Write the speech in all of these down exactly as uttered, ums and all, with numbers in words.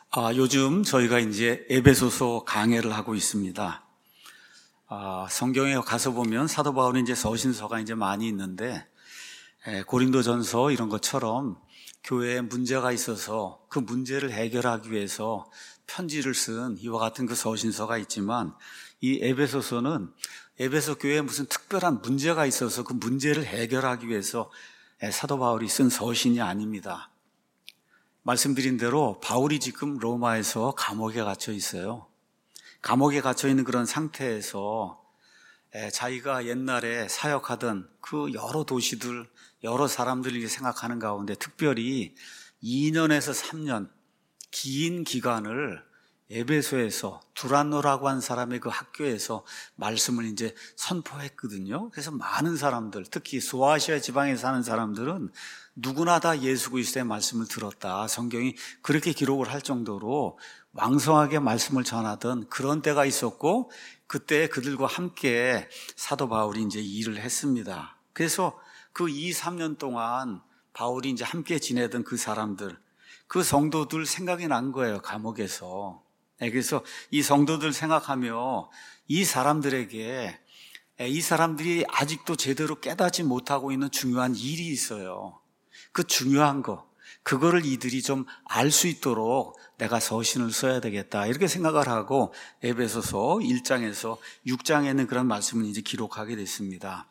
아, 요즘 저희가 이제 에베소서 강해를 하고 있습니다. 아, 성경에 가서 보면 사도 바울이 이제 서신서가 이제 많이 있는데, 에, 고린도전서 이런 것처럼 교회에 문제가 있어서 그 문제를 해결하기 위해서 편지를 쓴 이와 같은 그 서신서가 있지만, 이 에베소서는 에베소 교회에 무슨 특별한 문제가 있어서 그 문제를 해결하기 위해서 에, 사도 바울이 쓴 서신이 아닙니다. 말씀드린 대로 바울이 지금 로마에서 감옥에 갇혀 있어요. 감옥에 갇혀 있는 그런 상태에서 자기가 옛날에 사역하던 그 여러 도시들, 여러 사람들이 생각하는 가운데 특별히 이 년에서 삼 년 긴 기간을 에베소에서 두란노라고 한 사람의 그 학교에서 말씀을 이제 선포했거든요. 그래서 많은 사람들, 특히 소아시아 지방에 사는 사람들은 누구나 다 예수 그리스도의 말씀을 들었다. 성경이 그렇게 기록을 할 정도로 왕성하게 말씀을 전하던 그런 때가 있었고, 그때 그들과 함께 사도 바울이 이제 일을 했습니다. 그래서 그 이, 삼 년 동안 바울이 이제 함께 지내던 그 사람들, 그 성도들 생각이 난 거예요, 감옥에서. 그래서 이 성도들 생각하며 이 사람들에게, 이 사람들이 아직도 제대로 깨닫지 못하고 있는 중요한 일이 있어요. 그 중요한 거, 그거를 이들이 좀 알 수 있도록 내가 서신을 써야 되겠다, 이렇게 생각을 하고 에베소서 일 장에서 육 장에 있는 그런 말씀을 이제 기록하게 됐습니다.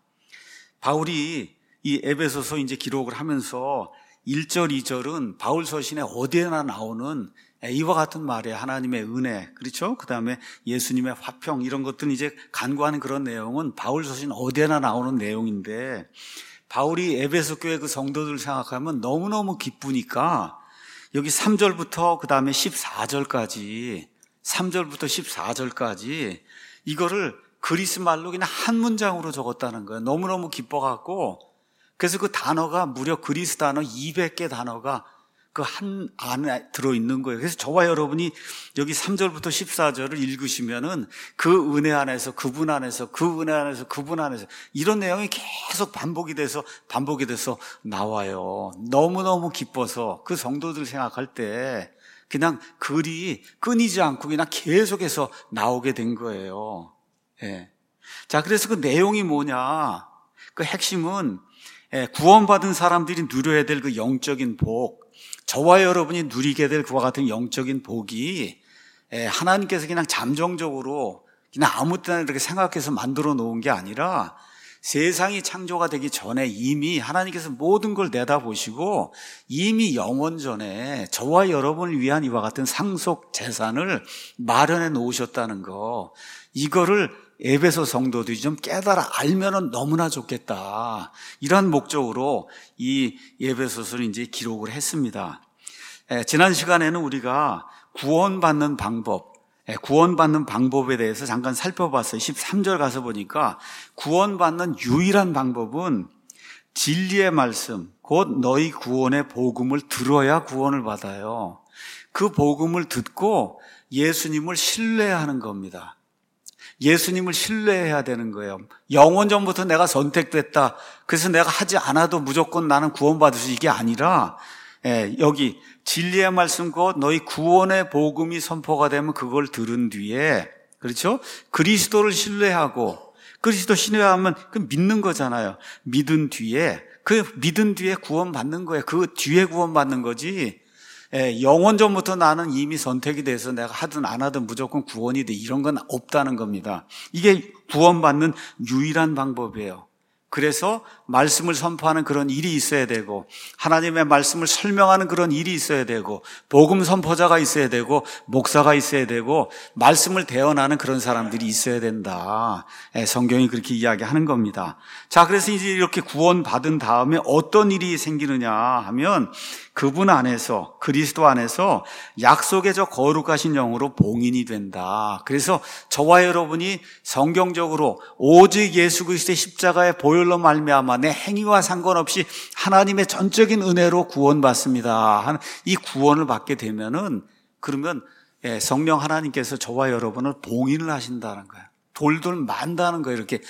바울이 이 에베소서 이제 기록을 하면서 일 절, 이 절은 바울 서신에 어디에나 나오는 이와 같은 말에 하나님의 은혜, 그렇죠? 그 다음에 예수님의 화평, 이런 것들은 이제 간구하는 그런 내용은 바울 서신 어디에나 나오는 내용인데, 바울이 에베소 교회 그 성도들을 생각하면 너무너무 기쁘니까 여기 삼 절부터 그 다음에 십사 절까지, 삼 절부터 십사 절까지 이거를 그리스 말로 그냥 한 문장으로 적었다는 거예요. 너무너무 기뻐갖고, 그래서 그 단어가 무려 그리스 단어 이백 개 단어가 그 한 안에 들어있는 거예요. 그래서 저와 여러분이 여기 삼 절부터 십사 절을 읽으시면은 그 은혜 안에서, 그분 안에서, 그 은혜 안에서, 그분 안에서 이런 내용이 계속 반복이 돼서 반복이 돼서 나와요. 너무너무 기뻐서 그 성도들 생각할 때 그냥 글이 끊이지 않고 그냥 계속해서 나오게 된 거예요. 예. 자, 그래서 그 내용이 뭐냐? 그 핵심은 구원받은 사람들이 누려야 될 그 영적인 복, 저와 여러분이 누리게 될 그와 같은 영적인 복이 하나님께서 그냥 잠정적으로 그냥 아무 때나 이렇게 생각해서 만들어 놓은 게 아니라 세상이 창조가 되기 전에 이미 하나님께서 모든 걸 내다보시고 이미 영원 전에 저와 여러분을 위한 이와 같은 상속 재산을 마련해 놓으셨다는 거, 이거를 에베소 성도들이 좀 깨달아 알면은 너무나 좋겠다, 이런 목적으로 이 에베소서를 이제 기록을 했습니다. 에, 지난 시간에는 우리가 구원받는 방법, 에, 구원받는 방법에 대해서 잠깐 살펴봤어요. 십삼 절 가서 보니까 구원받는 유일한 방법은 진리의 말씀, 곧 너희 구원의 복음을 들어야 구원을 받아요. 그 복음을 듣고 예수님을 신뢰하는 겁니다. 예수님을 신뢰해야 되는 거예요. 영원 전부터 내가 선택됐다, 그래서 내가 하지 않아도 무조건 나는 구원받을 수, 이게 아니라 예, 여기 진리의 말씀 곧 너희 구원의 복음이 선포가 되면 그걸 들은 뒤에, 그렇죠? 그리스도를 신뢰하고, 그리스도 신뢰하면 그 믿는 거잖아요. 믿은 뒤에, 그 믿은 뒤에 구원받는 거예요. 그 뒤에 구원받는 거지. 예, 영원 전부터 나는 이미 선택이 돼서 내가 하든 안 하든 무조건 구원이 돼, 이런 건 없다는 겁니다. 이게 구원받는 유일한 방법이에요. 그래서 말씀을 선포하는 그런 일이 있어야 되고, 하나님의 말씀을 설명하는 그런 일이 있어야 되고, 복음 선포자가 있어야 되고, 목사가 있어야 되고, 말씀을 대언하는 그런 사람들이 있어야 된다. 성경이 그렇게 이야기하는 겁니다. 자, 그래서 이제 이렇게 구원받은 다음에 어떤 일이 생기느냐 하면, 그분 안에서, 그리스도 안에서 약속의 저 거룩하신 영으로 봉인이 된다. 그래서 저와 여러분이 성경적으로 오직 예수 그리스도의 십자가의 보혈로 말미암아 내 행위와 상관없이 하나님의 전적인 은혜로 구원받습니다 하는 이 구원을 받게 되면은, 그러면 성령 하나님께서 저와 여러분을 봉인을 하신다는 거예요. 돌돌 만다는 거예요. 이렇게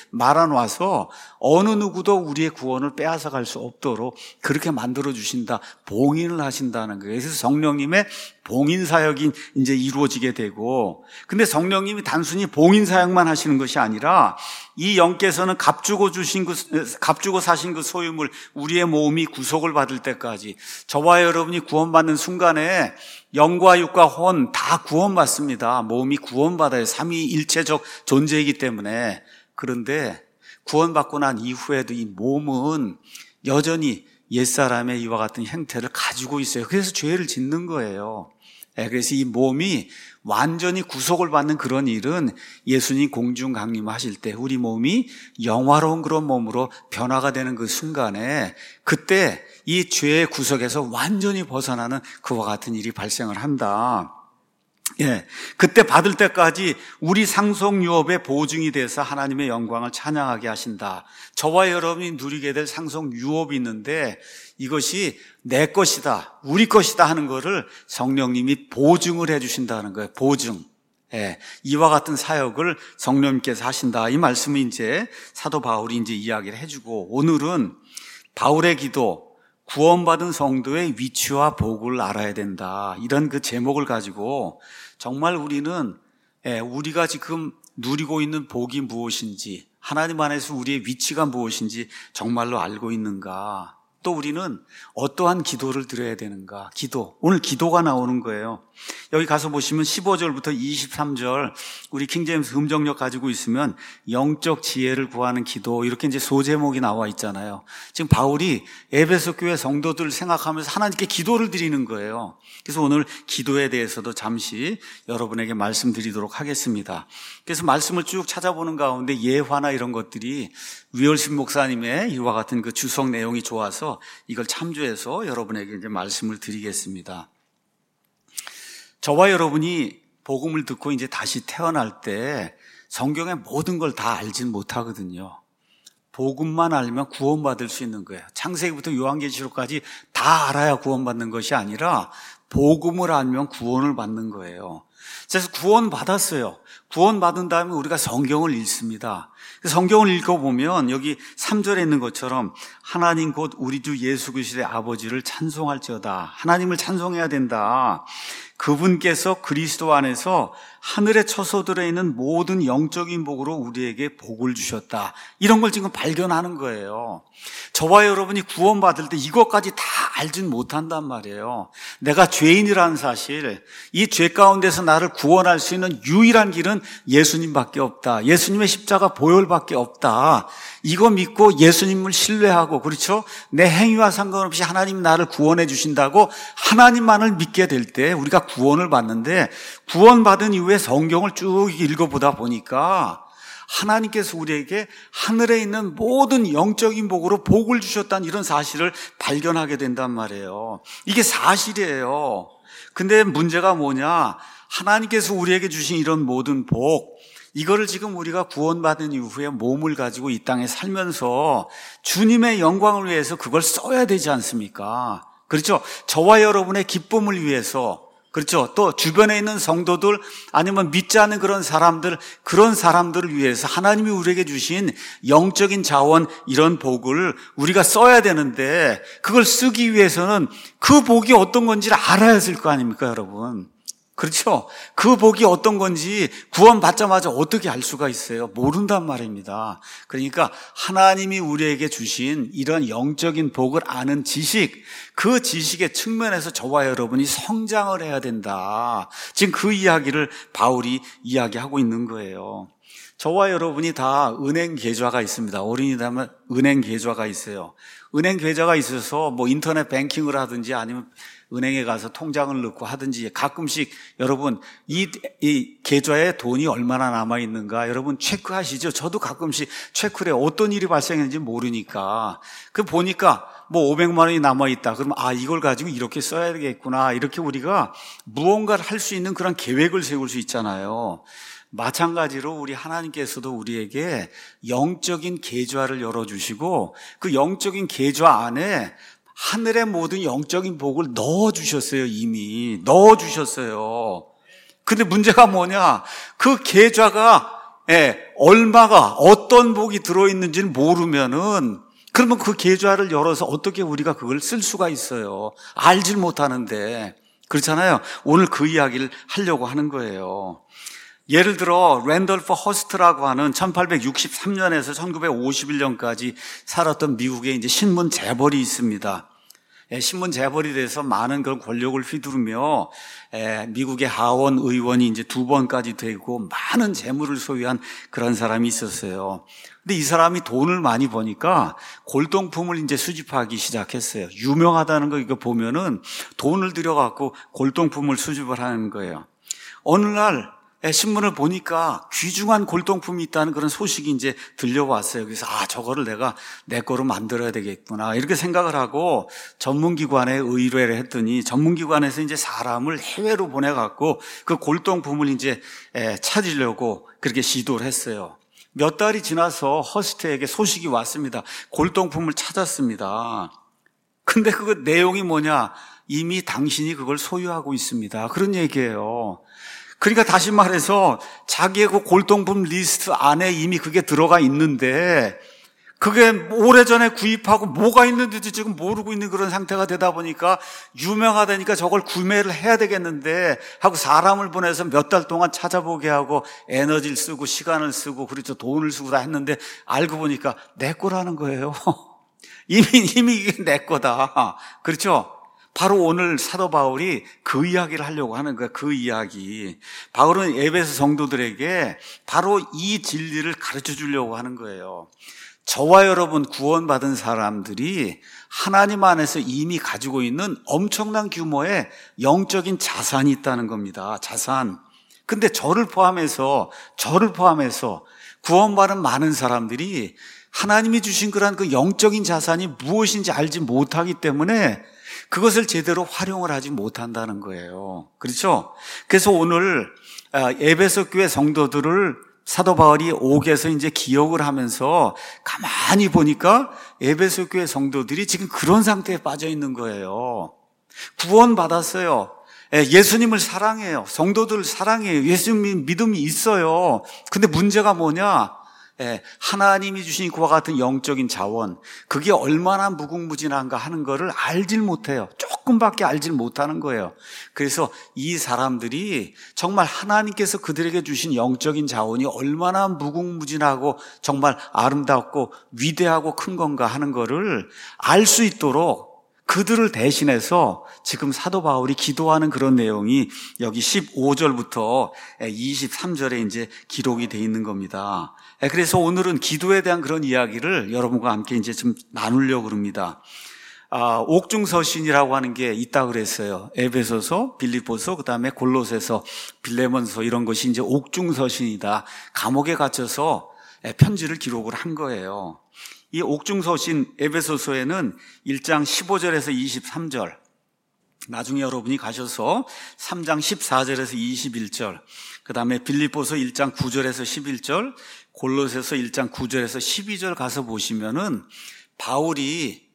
말아놔서 어느 누구도 우리의 구원을 빼앗아 갈 수 없도록 그렇게 만들어 주신다. 봉인을 하신다는 거예요. 그래서 성령님의 봉인 사역이 이제 이루어지게 되고, 근데 성령님이 단순히 봉인 사역만 하시는 것이 아니라 이 영께서는 값주고 주신 그, 값주고 사신 그 소유물, 우리의 몸이 구속을 받을 때까지 저와 여러분이 구원받는 순간에 영과 육과 혼 다 구원받습니다. 몸이 구원받아요. 삼위일체적 존재이기 때문에. 그런데 구원받고 난 이후에도 이 몸은 여전히 옛사람의 이와 같은 형태를 가지고 있어요. 그래서 죄를 짓는 거예요. 그래서 이 몸이 완전히 구속을 받는 그런 일은 예수님 공중 강림하실 때 우리 몸이 영화로운 그런 몸으로 변화가 되는 그 순간에, 그때 이 죄의 구속에서 완전히 벗어나는 그와 같은 일이 발생을 한다. 예, 그때 받을 때까지 우리 상속 유업의 보증이 돼서 하나님의 영광을 찬양하게 하신다. 저와 여러분이 누리게 될 상속 유업이 있는데 이것이 내 것이다, 우리 것이다 하는 거를 성령님이 보증을 해 주신다는 거예요. 보증. 예, 이와 같은 사역을 성령님께서 하신다. 이 말씀을 이제 사도 바울이 이제 이야기를 해주고, 오늘은 바울의 기도, 구원받은 성도의 위치와 복을 알아야 된다. 이런 그 제목을 가지고 정말 우리는 우리가 지금 누리고 있는 복이 무엇인지, 하나님 안에서 우리의 위치가 무엇인지 정말로 알고 있는가? 또 우리는 어떠한 기도를 드려야 되는가? 기도. 오늘 기도가 나오는 거예요. 여기 가서 보시면 십오 절부터 이십삼 절, 우리 킹제임스 음정력 가지고 있으면 영적 지혜를 구하는 기도, 이렇게 이제 소제목이 나와 있잖아요. 지금 바울이 에베소 교회 성도들을 생각하면서 하나님께 기도를 드리는 거예요. 그래서 오늘 기도에 대해서도 잠시 여러분에게 말씀드리도록 하겠습니다. 그래서 말씀을 쭉 찾아보는 가운데 예화나 이런 것들이 위얼신 목사님의 이와 같은 그 주석 내용이 좋아서 이걸 참조해서 여러분에게 이제 말씀을 드리겠습니다. 저와 여러분이 복음을 듣고 이제 다시 태어날 때 성경의 모든 걸 다 알진 못하거든요. 복음만 알면 구원받을 수 있는 거예요. 창세기부터 요한계시록까지 다 알아야 구원받는 것이 아니라 복음을 알면 구원을 받는 거예요. 그래서 구원받았어요. 구원받은 다음에 우리가 성경을 읽습니다. 성경을 읽어보면 여기 삼 절에 있는 것처럼 하나님 곧 우리 주 예수 그리스도의 아버지를 찬송할지어다. 하나님을 찬송해야 된다. 그분께서 그리스도 안에서 하늘의 처소들에 있는 모든 영적인 복으로 우리에게 복을 주셨다. 이런 걸 지금 발견하는 거예요. 저와 여러분이 구원받을 때 이것까지 다 알진 못한단 말이에요. 내가 죄인이라는 사실, 이 죄 가운데서 나를 구원할 수 있는 유일한 길은 예수님밖에 없다. 예수님의 십자가 보혈밖에 없다. 이거 믿고 예수님을 신뢰하고, 그렇죠? 내 행위와 상관없이 하나님이 나를 구원해 주신다고 하나님만을 믿게 될 때 우리가 구원을 받는데, 구원받은 이후에 성경을 쭉 읽어보다 보니까 하나님께서 우리에게 하늘에 있는 모든 영적인 복으로 복을 주셨다는 이런 사실을 발견하게 된단 말이에요. 이게 사실이에요. 근데 문제가 뭐냐? 하나님께서 우리에게 주신 이런 모든 복, 이거를 지금 우리가 구원받은 이후에 몸을 가지고 이 땅에 살면서 주님의 영광을 위해서 그걸 써야 되지 않습니까? 그렇죠? 저와 여러분의 기쁨을 위해서, 그렇죠? 또 주변에 있는 성도들, 아니면 믿지 않는 그런 사람들, 그런 사람들을 위해서 하나님이 우리에게 주신 영적인 자원, 이런 복을 우리가 써야 되는데, 그걸 쓰기 위해서는 그 복이 어떤 건지를 알아야 될 거 아닙니까, 여러분? 그렇죠? 그 복이 어떤 건지 구원받자마자 어떻게 알 수가 있어요? 모른단 말입니다. 그러니까 하나님이 우리에게 주신 이런 영적인 복을 아는 지식, 그 지식의 측면에서 저와 여러분이 성장을 해야 된다. 지금 그 이야기를 바울이 이야기하고 있는 거예요. 저와 여러분이 다 은행 계좌가 있습니다. 어린이라면 은행 계좌가 있어요. 은행 계좌가 있어서 뭐 인터넷 뱅킹을 하든지 아니면 은행에 가서 통장을 넣고 하든지 가끔씩 여러분 이, 이 계좌에 돈이 얼마나 남아있는가 여러분 체크하시죠? 저도 가끔씩 체크를 해요. 어떤 일이 발생했는지 모르니까. 그 보니까 뭐 오백만 원이 남아있다. 그러면 아, 이걸 가지고 이렇게 써야 되겠구나. 이렇게 우리가 무언가를 할 수 있는 그런 계획을 세울 수 있잖아요. 마찬가지로 우리 하나님께서도 우리에게 영적인 계좌를 열어주시고 그 영적인 계좌 안에 하늘의 모든 영적인 복을 넣어주셨어요. 이미 넣어주셨어요. 근데 문제가 뭐냐? 그 계좌가 예, 얼마가 어떤 복이 들어있는지를 모르면은 그러면 그 계좌를 열어서 어떻게 우리가 그걸 쓸 수가 있어요. 알질 못하는데. 그렇잖아요. 오늘 그 이야기를 하려고 하는 거예요. 예를 들어 랜돌프 허스트라고 하는 천팔백육십삼 년에서 천구백오십일 년까지 살았던 미국의 이제 신문 재벌이 있습니다. 예, 신문 재벌이 돼서 많은 그런 권력을 휘두르며 예, 미국의 하원 의원이 이제 두 번까지 되고 많은 재물을 소유한 그런 사람이 있었어요. 근데 이 사람이 돈을 많이 버니까 골동품을 이제 수집하기 시작했어요. 유명하다는 거 이거 보면은 돈을 들여갖고 골동품을 수집을 하는 거예요. 어느 날 신문을 보니까 귀중한 골동품이 있다는 그런 소식이 이제 들려왔어요. 그래서 아, 저거를 내가 내 거로 만들어야 되겠구나 이렇게 생각을 하고 전문기관에 의뢰를 했더니 전문기관에서 이제 사람을 해외로 보내갖고 그 골동품을 이제 찾으려고 그렇게 시도를 했어요. 몇 달이 지나서 허스트에게 소식이 왔습니다. 골동품을 찾았습니다. 근데 그 내용이 뭐냐? 이미 당신이 그걸 소유하고 있습니다. 그런 얘기예요. 그러니까 다시 말해서 자기의 그 골동품 리스트 안에 이미 그게 들어가 있는데 그게 오래전에 구입하고 뭐가 있는지도 지금 모르고 있는 그런 상태가 되다 보니까 유명하다니까 저걸 구매를 해야 되겠는데 하고 사람을 보내서 몇 달 동안 찾아보게 하고 에너지를 쓰고 시간을 쓰고 그렇죠. 돈을 쓰고 다 했는데 알고 보니까 내 거라는 거예요. 이미 이미 이게 내 거다. 그렇죠? 바로 오늘 사도 바울이 그 이야기를 하려고 하는 거예요. 그 이야기. 바울은 에베소 성도들에게 바로 이 진리를 가르쳐 주려고 하는 거예요. 저와 여러분 구원받은 사람들이 하나님 안에서 이미 가지고 있는 엄청난 규모의 영적인 자산이 있다는 겁니다. 자산. 근데 저를 포함해서 저를 포함해서 구원받은 많은 사람들이 하나님이 주신 그런 그 영적인 자산이 무엇인지 알지 못하기 때문에 그것을 제대로 활용을 하지 못한다는 거예요. 그렇죠? 그래서 오늘 에베소 교회 성도들을 사도 바울이 옥에서 이제 기억을 하면서 가만히 보니까 에베소 교회 성도들이 지금 그런 상태에 빠져 있는 거예요. 구원받았어요. 예수님을 사랑해요. 성도들을 사랑해요. 예수님 믿음이 있어요. 근데 문제가 뭐냐? 하나님이 주신 그와 같은 영적인 자원, 그게 얼마나 무궁무진한가 하는 거를 알질 못해요. 조금밖에 알질 못하는 거예요. 그래서 이 사람들이 정말 하나님께서 그들에게 주신 영적인 자원이 얼마나 무궁무진하고 정말 아름답고 위대하고 큰 건가 하는 거를 알 수 있도록 그들을 대신해서 지금 사도 바울이 기도하는 그런 내용이 여기 십오 절부터 이십삼 절에 이제 기록이 되어 있는 겁니다. 그래서 오늘은 기도에 대한 그런 이야기를 여러분과 함께 이제 좀 나누려고 합니다. 아, 옥중서신이라고 하는 게 있다 그랬어요. 에베소서, 빌립보서, 그 다음에 골로새서, 빌레몬서 이런 것이 이제 옥중서신이다. 감옥에 갇혀서 편지를 기록을 한 거예요. 이 옥중서신 에베소서에는 일 장 십오 절에서 이십삼 절, 나중에 여러분이 가셔서 삼 장 십사 절에서 이십일 절, 그 다음에 빌립보서 일 장 구 절에서 십일 절, 골로새서 일 장 구 절에서 십이 절 가서 보시면은 바울이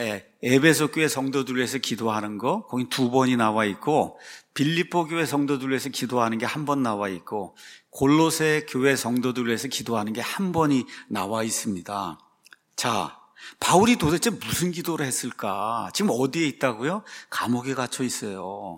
에베소 교회 성도들 위해서 기도하는 거 거기 두 번이 나와 있고, 빌립보 교회 성도들 위해서 기도하는 게 한 번 나와 있고, 골로새 교회 성도들 위해서 기도하는 게 한 번이 나와 있습니다. 자, 바울이 도대체 무슨 기도를 했을까? 지금 어디에 있다고요? 감옥에 갇혀 있어요.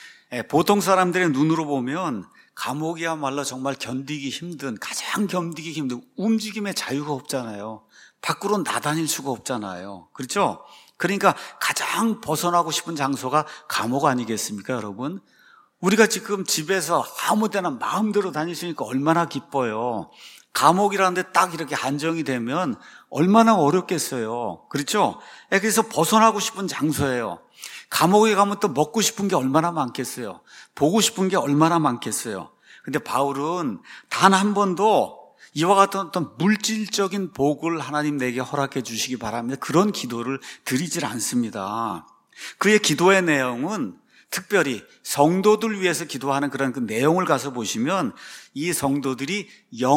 보통 사람들의 눈으로 보면 감옥이야말로 정말 견디기 힘든, 가장 견디기 힘든, 움직임의 자유가 없잖아요. 밖으로 나다닐 수가 없잖아요. 그렇죠? 그러니까 가장 벗어나고 싶은 장소가 감옥 아니겠습니까, 여러분? 우리가 지금 집에서 아무 데나 마음대로 다닐 수 있으니까 얼마나 기뻐요. 감옥이라는 데 딱 이렇게 한정이 되면 얼마나 어렵겠어요. 그렇죠? 그래서 벗어나고 싶은 장소예요. 감옥에 가면 또 먹고 싶은 게 얼마나 많겠어요. 보고 싶은 게 얼마나 많겠어요. 근데 바울은 단 한 번도 이와 같은 어떤 물질적인 복을 하나님 내게 허락해 주시기 바랍니다, 그런 기도를 드리질 않습니다. 그의 기도의 내용은 특별히 성도들 위해서 기도하는 그런 그 내용을 가서 보시면 이 성도들이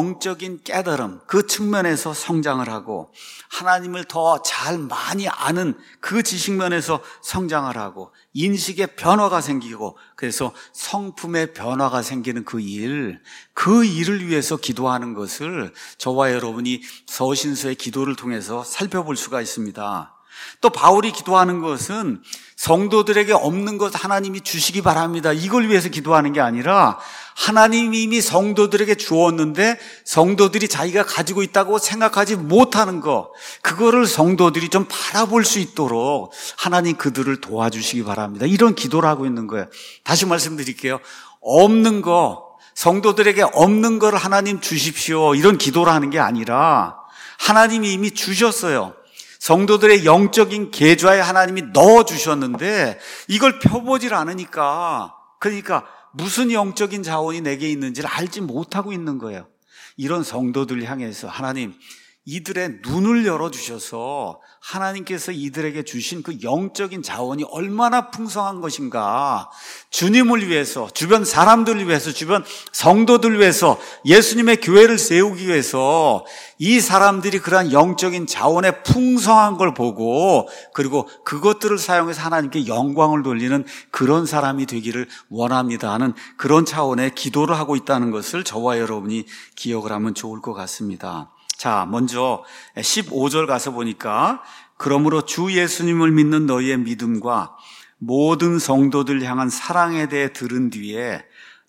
영적인 깨달음, 그 측면에서 성장을 하고 하나님을 더 잘 많이 아는 그 지식면에서 성장을 하고 인식의 변화가 생기고 그래서 성품의 변화가 생기는 그 일, 그 일을 위해서 기도하는 것을 저와 여러분이 서신서의 기도를 통해서 살펴볼 수가 있습니다. 또 바울이 기도하는 것은 성도들에게 없는 것 하나님이 주시기 바랍니다, 이걸 위해서 기도하는 게 아니라 하나님이 이미 성도들에게 주었는데 성도들이 자기가 가지고 있다고 생각하지 못하는 거, 그거를 성도들이 좀 바라볼 수 있도록 하나님 그들을 도와주시기 바랍니다, 이런 기도를 하고 있는 거예요. 다시 말씀드릴게요. 없는 거, 성도들에게 없는 걸 하나님 주십시오, 이런 기도를 하는 게 아니라 하나님이 이미 주셨어요. 성도들의 영적인 계좌에 하나님이 넣어주셨는데 이걸 펴보질 않으니까, 그러니까 무슨 영적인 자원이 내게 있는지를 알지 못하고 있는 거예요. 이런 성도들 향해서 하나님, 이들의 눈을 열어주셔서 하나님께서 이들에게 주신 그 영적인 자원이 얼마나 풍성한 것인가, 주님을 위해서, 주변 사람들을 위해서, 주변 성도들 위해서, 예수님의 교회를 세우기 위해서 이 사람들이 그러한 영적인 자원의 풍성한 걸 보고 그리고 그것들을 사용해서 하나님께 영광을 돌리는 그런 사람이 되기를 원합니다 하는 그런 차원의 기도를 하고 있다는 것을 저와 여러분이 기억을 하면 좋을 것 같습니다. 자, 먼저 십오 절 가서 보니까 그러므로 주 예수님을 믿는 너희의 믿음과 모든 성도들 향한 사랑에 대해 들은 뒤에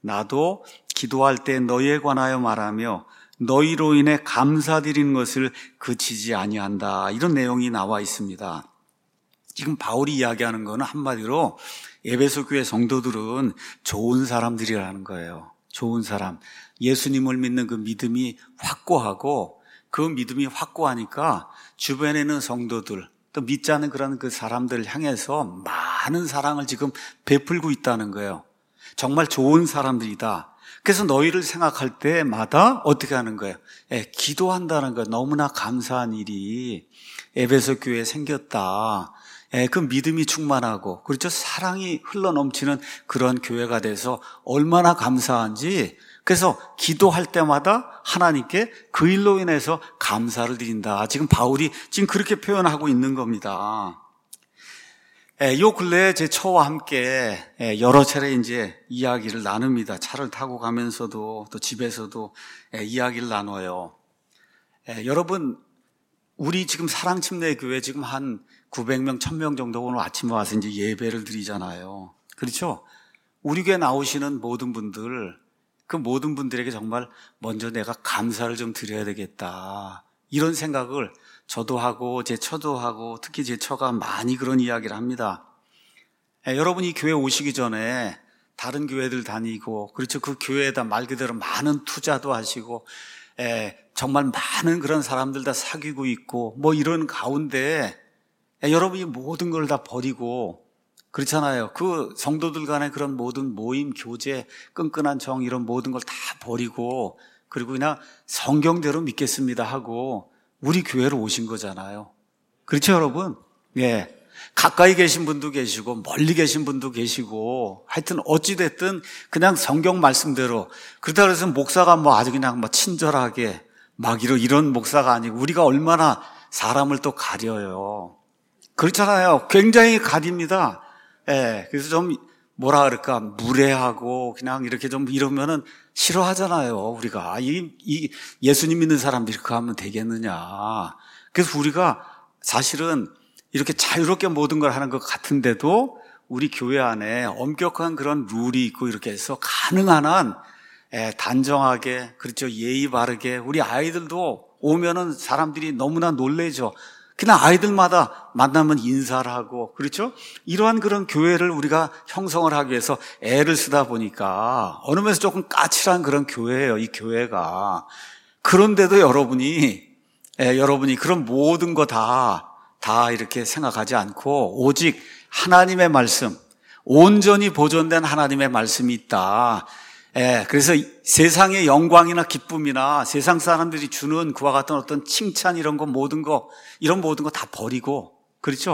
나도 기도할 때 너희에 관하여 말하며 너희로 인해 감사드리는 것을 그치지 아니한다, 이런 내용이 나와 있습니다. 지금 바울이 이야기하는 거는 한마디로 에베소 교회 성도들은 좋은 사람들이라는 거예요. 좋은 사람, 예수님을 믿는 그 믿음이 확고하고 그 믿음이 확고하니까 주변에 있는 성도들, 또 믿지 않는 그런 그 사람들을 향해서 많은 사랑을 지금 베풀고 있다는 거예요. 정말 좋은 사람들이다. 그래서 너희를 생각할 때마다 어떻게 하는 거예요? 예, 기도한다는 거예요. 너무나 감사한 일이 에베소 교회에 생겼다. 예, 그 믿음이 충만하고, 그렇죠, 사랑이 흘러넘치는 그런 교회가 돼서 얼마나 감사한지, 그래서 기도할 때마다 하나님께 그 일로 인해서 감사를 드린다. 지금 바울이 지금 그렇게 표현하고 있는 겁니다. 예, 요 근래에 제 처와 함께 여러 차례 이제 이야기를 나눕니다. 차를 타고 가면서도 또 집에서도 이야기를 나눠요. 예, 여러분, 우리 지금 사랑침례교회 지금 한 구백 명, 천 명 정도 오늘 아침에 와서 이제 예배를 드리잖아요. 그렇죠? 우리 교회 나오시는 모든 분들, 그 모든 분들에게 정말 먼저 내가 감사를 좀 드려야 되겠다, 이런 생각을 저도 하고 제 처도 하고 특히 제 처가 많이 그런 이야기를 합니다. 예, 여러분이 교회 오시기 전에 다른 교회들 다니고, 그렇죠, 그 교회에다 말 그대로 많은 투자도 하시고, 예, 정말 많은 그런 사람들 다 사귀고 있고 뭐 이런 가운데 예, 여러분이 모든 걸 다 버리고, 그렇잖아요. 그 성도들 간의 그런 모든 모임, 교제, 끈끈한 정, 이런 모든 걸 다 버리고 그리고 그냥 성경대로 믿겠습니다 하고 우리 교회로 오신 거잖아요. 그렇죠, 여러분? 예. 가까이 계신 분도 계시고 멀리 계신 분도 계시고 하여튼 어찌됐든 그냥 성경 말씀대로, 그렇다고 해서 목사가 뭐 아주 그냥 뭐 친절하게 막 이런, 이런 목사가 아니고 우리가 얼마나 사람을 또 가려요. 그렇잖아요. 굉장히 가립니다. 예, 그래서 좀 뭐라 그럴까, 무례하고 그냥 이렇게 좀 이러면은 싫어하잖아요. 우리가 이, 이 예수님 믿는 사람들이 그렇게 하면 되겠느냐. 그래서 우리가 사실은 이렇게 자유롭게 모든 걸 하는 것 같은데도 우리 교회 안에 엄격한 그런 룰이 있고 이렇게 해서 가능한 한 예, 단정하게, 그렇죠, 예의 바르게, 우리 아이들도 오면은 사람들이 너무나 놀래죠. 그냥 아이들마다 만나면 인사를 하고, 그렇죠? 이러한 그런 교회를 우리가 형성을 하기 위해서 애를 쓰다 보니까 어느 면에서 조금 까칠한 그런 교회예요, 이 교회가. 그런데도 여러분이, 예, 여러분이 그런 모든 거 다, 다 이렇게 생각하지 않고 오직 하나님의 말씀, 온전히 보존된 하나님의 말씀이 있다. 예, 그래서 세상의 영광이나 기쁨이나 세상 사람들이 주는 그와 같은 어떤 칭찬 이런 거 모든 거, 이런 모든 거 다 버리고, 그렇죠?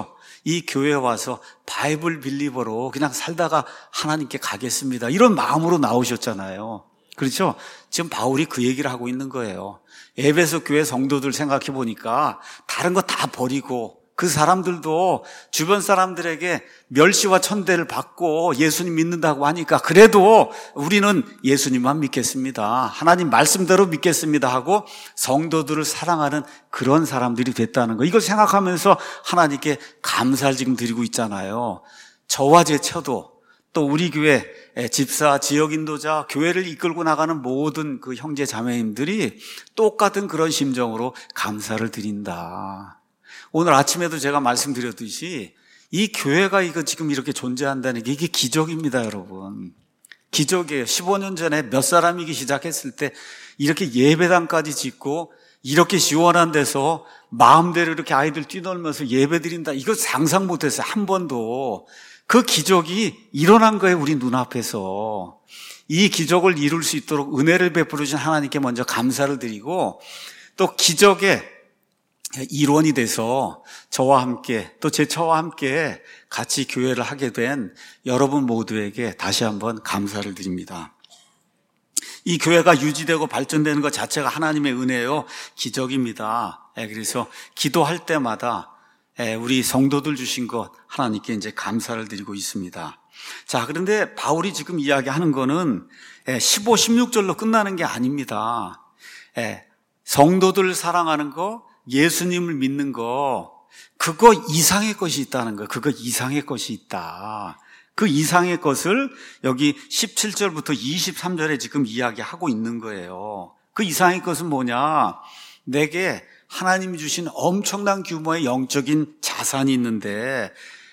이 교회에 와서 바이블 빌리버로 그냥 살다가 하나님께 가겠습니다. 이런 마음으로 나오셨잖아요. 그렇죠? 지금 바울이 그 얘기를 하고 있는 거예요. 에베소 교회 성도들 생각해 보니까 다른 거 다 버리고 그 사람들도 주변 사람들에게 멸시와 천대를 받고 예수님 믿는다고 하니까 그래도 우리는 예수님만 믿겠습니다. 하나님 말씀대로 믿겠습니다 하고 성도들을 사랑하는 그런 사람들이 됐다는 거. 이걸 생각하면서 하나님께 감사를 지금 드리고 있잖아요. 저와 제 처도 또 우리 교회 집사, 지역 인도자, 교회를 이끌고 나가는 모든 그 형제 자매님들이 똑같은 그런 심정으로 감사를 드린다. 오늘 아침에도 제가 말씀드렸듯이 이 교회가 이거 지금 이렇게 존재한다는 게 이게 기적입니다, 여러분. 기적이에요. 십오 년 전에 몇 사람이기 시작했을 때 이렇게 예배당까지 짓고 이렇게 시원한 데서 마음대로 이렇게 아이들 뛰놀면서 예배 드린다. 이거 상상 못했어요. 한 번도. 그 기적이 일어난 거예요, 우리 눈앞에서. 이 기적을 이룰 수 있도록 은혜를 베풀어 주신 하나님께 먼저 감사를 드리고 또 기적의 일원이 돼서 저와 함께 또 제 처와 함께 같이 교회를 하게 된 여러분 모두에게 다시 한번 감사를 드립니다. 이 교회가 유지되고 발전되는 것 자체가 하나님의 은혜요, 기적입니다. 그래서 기도할 때마다 우리 성도들 주신 것 하나님께 이제 감사를 드리고 있습니다. 자, 그런데 바울이 지금 이야기하는 거는 십오, 십육 절로 끝나는 게 아닙니다. 성도들을 사랑하는 거, 예수님을 믿는 거, 그거 이상의 것이 있다는 거, 그거 이상의 것이 있다. 그 이상의 것을 여기 십칠 절부터 이십삼 절에 지금 이야기하고 있는 거예요. 그 이상의 것은 뭐냐? 내게 하나님이 주신 엄청난 규모의 영적인 자산이 있는데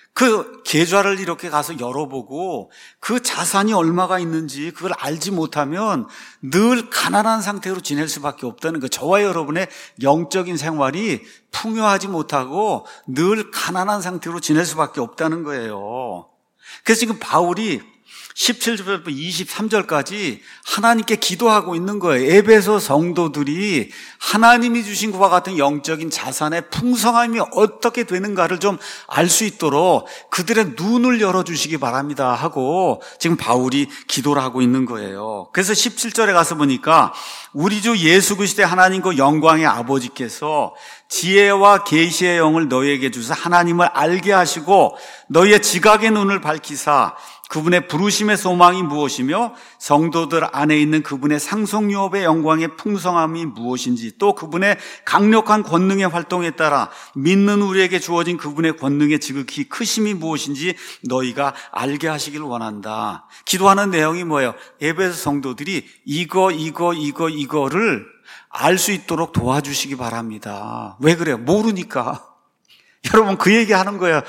그 계좌를 이렇게 가서 열어보고 그 자산이 얼마가 있는지 그걸 알지 못하면 늘 가난한 상태로 지낼 수밖에 없다는 거. 저와 여러분의 영적인 생활이 풍요하지 못하고 늘 가난한 상태로 지낼 수밖에 없다는 거예요. 그래서 지금 바울이 십칠 절부터 이십삼 절까지 하나님께 기도하고 있는 거예요. 에베소 성도들이 하나님이 주신 것과 같은 영적인 자산의 풍성함이 어떻게 되는가를 좀 알 수 있도록 그들의 눈을 열어주시기 바랍니다 하고 지금 바울이 기도를 하고 있는 거예요. 그래서 십칠 절에 가서 보니까 우리 주 예수 그리스도의 하나님과 영광의 아버지께서 지혜와 계시의 영을 너희에게 주사 하나님을 알게 하시고 너희의 지각의 눈을 밝히사 그분의 부르심의 소망이 무엇이며 성도들 안에 있는 그분의 상속유업의 영광의 풍성함이 무엇인지 또 그분의 강력한 권능의 활동에 따라 믿는 우리에게 주어진 그분의 권능의 지극히 크심이 무엇인지 너희가 알게 하시길 원한다. 기도하는 내용이 뭐예요? 에베소 성도들이 이거 이거 이거 이거를 알 수 있도록 도와주시기 바랍니다. 왜 그래요? 모르니까. 여러분 그 얘기하는 거예요.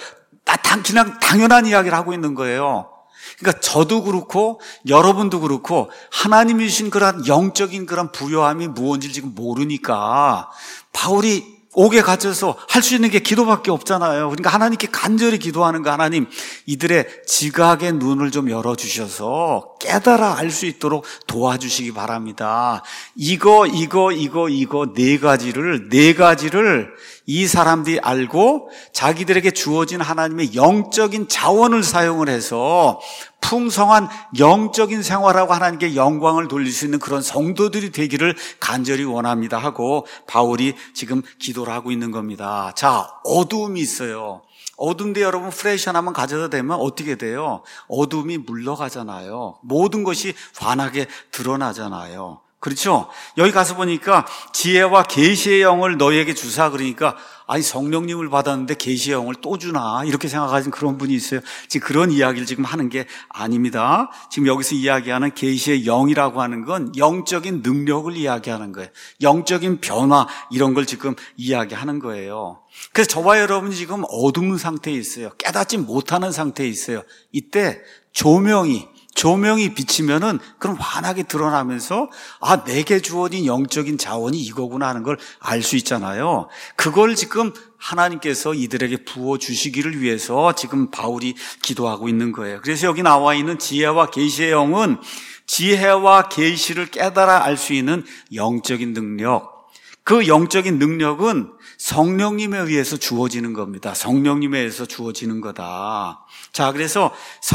그냥 당연한 이야기를 하고 있는 거예요. 그러니까 저도 그렇고 여러분도 그렇고 하나님이 주신 그런 영적인 그런 부요함이 무엇인지 지금 모르니까 바울이 옥에 갇혀서 할 수 있는 게 기도밖에 없잖아요. 그러니까 하나님께 간절히 기도하는 거, 하나님 이들의 지각의 눈을 좀 열어주셔서 깨달아 알 수 있도록 도와주시기 바랍니다. 이거 이거 이거 이거 네 가지를 네 가지를 이 사람들이 알고 자기들에게 주어진 하나님의 영적인 자원을 사용을 해서 풍성한 영적인 생활하고 하나님께 영광을 돌릴 수 있는 그런 성도들이 되기를 간절히 원합니다 하고 바울이 지금 기도를 하고 있는 겁니다. 자, 어두움이 있어요. 어두운데 여러분 플래시 하나만 가져다 대면 어떻게 돼요? 어두움이 물러가잖아요. 모든 것이 환하게 드러나잖아요. 그렇죠? 여기 가서 보니까 지혜와 계시의 영을 너희에게 주사 그러니까 아니 성령님을 받았는데 계시의 영을 또 주나 이렇게 생각하시는 그런 분이 있어요. 지금 그런 이야기를 지금 하는 게 아닙니다. 지금 여기서 이야기하는 계시의 영이라고 하는 건 영적인 능력을 이야기하는 거예요. 영적인 변화 이런 걸 지금 이야기하는 거예요. 그래서 저와 여러분이 지금 어두운 상태에 있어요. 깨닫지 못하는 상태에 있어요. 이때 조명이 조명이 비치면은 그럼 환하게 드러나면서 아, 내게 주어진 영적인 자원이 이거구나 하는 걸 알 수 있잖아요. 그걸 지금 하나님께서 이들에게 부어주시기를 위해서 지금 바울이 기도하고 있는 거예요. 그래서 여기 나와 있는 지혜와 계시의 영은 지혜와 계시를 깨달아 알 수 있는 영적인 능력, 그 영적인 능력은 성령님에 의해서 주어지는 겁니다. 성령님에 의해서 주어지는 거다. 자, 그래서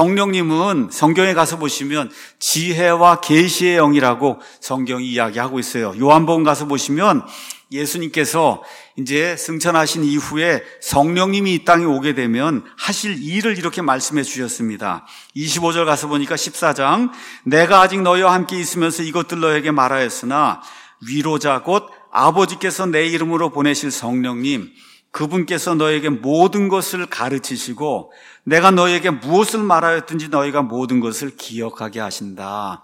성령님은 성경에 가서 보시면 지혜와 계시의 영이라고 성경이 이야기하고 있어요. 요한복음 가서 보시면 예수님께서 이제 승천하신 이후에 성령님이 이 땅에 오게 되면 하실 일을 이렇게 말씀해 주셨습니다. 이십오 절 가서 보니까 십사 장, 내가 아직 너희와 함께 있으면서 이것들 너에게 말하였으나 위로자 곧 아버지께서 내 이름으로 보내실 성령님, 그분께서 너에게 모든 것을 가르치시고 내가 너에게 무엇을 말하였든지 너희가 모든 것을 기억하게 하신다.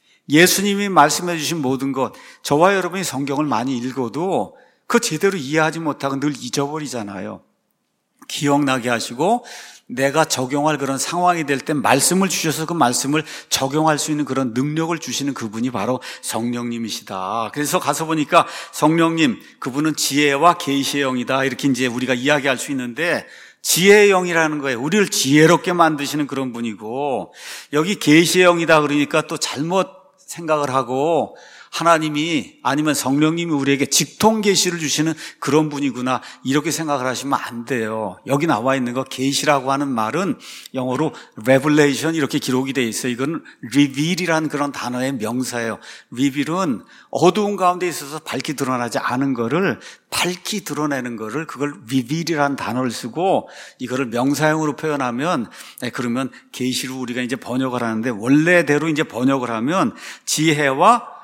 예수님이 말씀해 주신 모든 것, 저와 여러분이 성경을 많이 읽어도 그 제대로 이해하지 못하고 늘 잊어버리잖아요. 기억나게 하시고 내가 적용할 그런 상황이 될 때 말씀을 주셔서 그 말씀을 적용할 수 있는 그런 능력을 주시는 그분이 바로 성령님이시다. 그래서 가서 보니까 성령님, 그분은 지혜와 계시의 영이다. 이렇게 이제 우리가 이야기할 수 있는데 지혜의 영이라는 거예요. 우리를 지혜롭게 만드시는 그런 분이고, 여기 계시의 영이다 그러니까 또 잘못 생각을 하고 하나님이 아니면 성령님이 우리에게 직통 계시를 주시는 그런 분이구나 이렇게 생각을 하시면 안 돼요. 여기 나와 있는 거 계시라고 하는 말은 영어로 revelation 이렇게 기록이 돼 있어요. 이건 reveal이라는 그런 단어의 명사예요. reveal은 어두운 가운데 있어서 밝히 드러나지 않은 거를 밝히 드러내는 거를 그걸 reveal이라는 단어를 쓰고 이거를 명사형으로 표현하면 네, 그러면 계시로 우리가 이제 번역을 하는데 원래대로 이제 번역을 하면 지혜와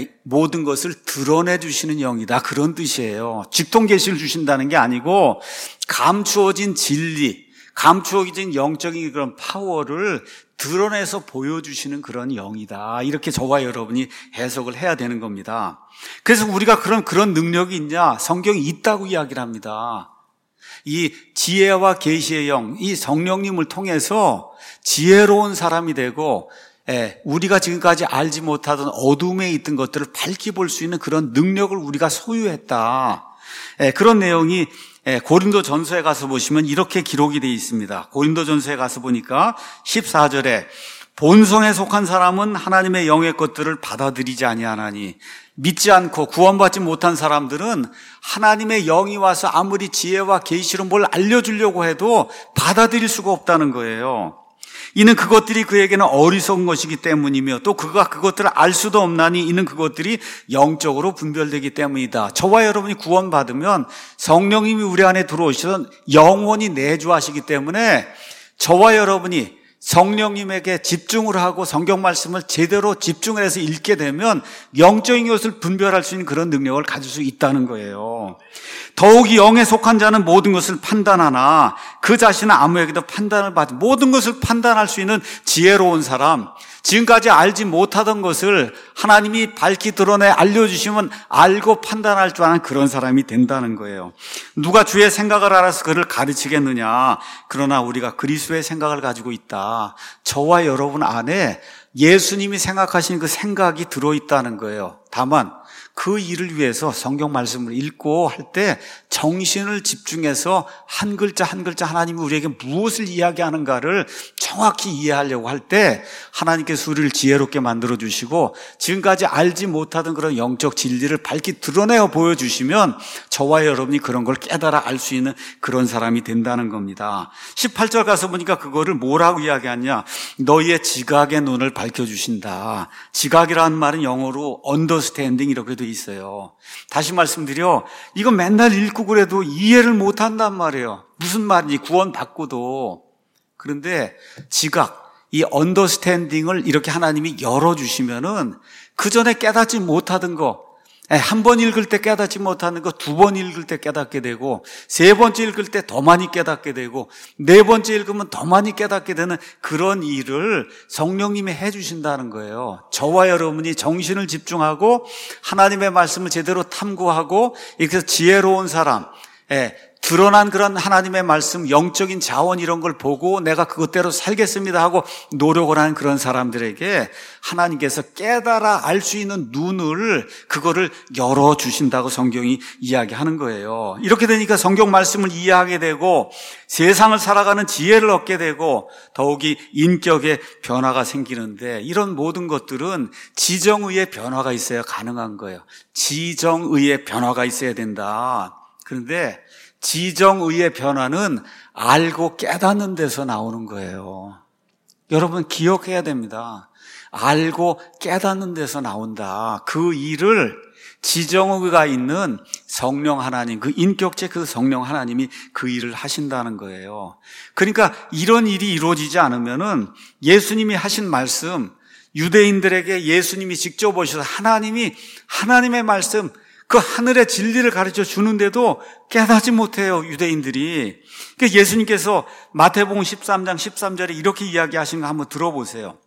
모든 것을 드러내 주시는 영이다. 그런 뜻이에요. 직통 계시를 주신다는 게 아니고 감추어진 진리, 감추어진 영적인 그런 파워를 드러내서 보여주시는 그런 영이다. 이렇게 저와 여러분이 해석을 해야 되는 겁니다. 그래서 우리가 그런 그런 능력이 있냐? 성경이 있다고 이야기를 합니다. 이 지혜와 계시의 영, 이 성령님을 통해서 지혜로운 사람이 되고 예, 우리가 지금까지 알지 못하던 어둠에 있던 것들을 밝히 볼 수 있는 그런 능력을 우리가 소유했다. 예, 그런 내용이 예, 고린도 전서에 가서 보시면 이렇게 기록이 되어 있습니다. 고린도 전서에 가서 보니까 십사 절에 본성에 속한 사람은 하나님의 영의 것들을 받아들이지 아니하나니 믿지 않고 구원받지 못한 사람들은 하나님의 영이 와서 아무리 지혜와 계시로 뭘 알려주려고 해도 받아들일 수가 없다는 거예요. 이는 그것들이 그에게는 어리석은 것이기 때문이며 또 그가 그것들을 알 수도 없나니 이는 그것들이 영적으로 분별되기 때문이다. 저와 여러분이 구원받으면 성령님이 우리 안에 들어오시던 영원히 내주하시기 때문에 저와 여러분이 성령님에게 집중을 하고 성경 말씀을 제대로 집중을 해서 읽게 되면 영적인 것을 분별할 수 있는 그런 능력을 가질 수 있다는 거예요. 더욱이 영에 속한 자는 모든 것을 판단하나 그 자신은 아무에게도 판단을 받지 모든 것을 판단할 수 있는 지혜로운 사람, 지금까지 알지 못하던 것을 하나님이 밝히 드러내 알려주시면 알고 판단할 줄 아는 그런 사람이 된다는 거예요. 누가 주의 생각을 알아서 그를 가르치겠느냐. 그러나 우리가 그리스도의 생각을 가지고 있다. 저와 여러분 안에 예수님이 생각하신 그 생각이 들어있다는 거예요. 다만 그 일을 위해서 성경 말씀을 읽고 할 때 정신을 집중해서 한 글자 한 글자 하나님이 우리에게 무엇을 이야기하는가를 정확히 이해하려고 할 때 하나님께서 우리를 지혜롭게 만들어주시고 지금까지 알지 못하던 그런 영적 진리를 밝히 드러내어 보여주시면 저와 여러분이 그런 걸 깨달아 알 수 있는 그런 사람이 된다는 겁니다. 십팔 절 가서 보니까 그거를 뭐라고 이야기하냐. 너희의 지각의 눈을 밝혀주신다. 지각이라는 말은 영어로 understanding 이렇게 돼 있어요. 다시 말씀드려 이거 맨날 읽고 그래도 이해를 못한단 말이에요. 무슨 말인지 구원받고도. 그런데 지각, 이 언더스탠딩을 이렇게 하나님이 열어주시면은 그 전에 깨닫지 못하던 거, 한 번 읽을 때 깨닫지 못하는 거 두 번 읽을 때 깨닫게 되고 세 번째 읽을 때 더 많이 깨닫게 되고 네 번째 읽으면 더 많이 깨닫게 되는 그런 일을 성령님이 해주신다는 거예요. 저와 여러분이 정신을 집중하고 하나님의 말씀을 제대로 탐구하고 이렇게 지혜로운 사람, 드러난 그런 하나님의 말씀, 영적인 자원 이런 걸 보고 내가 그것대로 살겠습니다 하고 노력을 하는 그런 사람들에게 하나님께서 깨달아 알 수 있는 눈을 그거를 열어주신다고 성경이 이야기하는 거예요. 이렇게 되니까 성경 말씀을 이해하게 되고 세상을 살아가는 지혜를 얻게 되고 더욱이 인격의 변화가 생기는데, 이런 모든 것들은 지정의의 변화가 있어야 가능한 거예요. 지정의의 변화가 있어야 된다. 그런데 지정의의 변화는 알고 깨닫는 데서 나오는 거예요. 여러분 기억해야 됩니다. 알고 깨닫는 데서 나온다. 그 일을 지정의가 있는 성령 하나님, 그 인격체 그 성령 하나님이 그 일을 하신다는 거예요. 그러니까 이런 일이 이루어지지 않으면은 예수님이 하신 말씀, 유대인들에게 예수님이 직접 오셔서 하나님이 하나님의 말씀, 그 하늘의 진리를 가르쳐 주는데도 깨닫지 못해요, 유대인들이. 그러니까 예수님께서 마태복음 십삼 장 십삼 절에 이렇게 이야기하신 거 한번 들어보세요.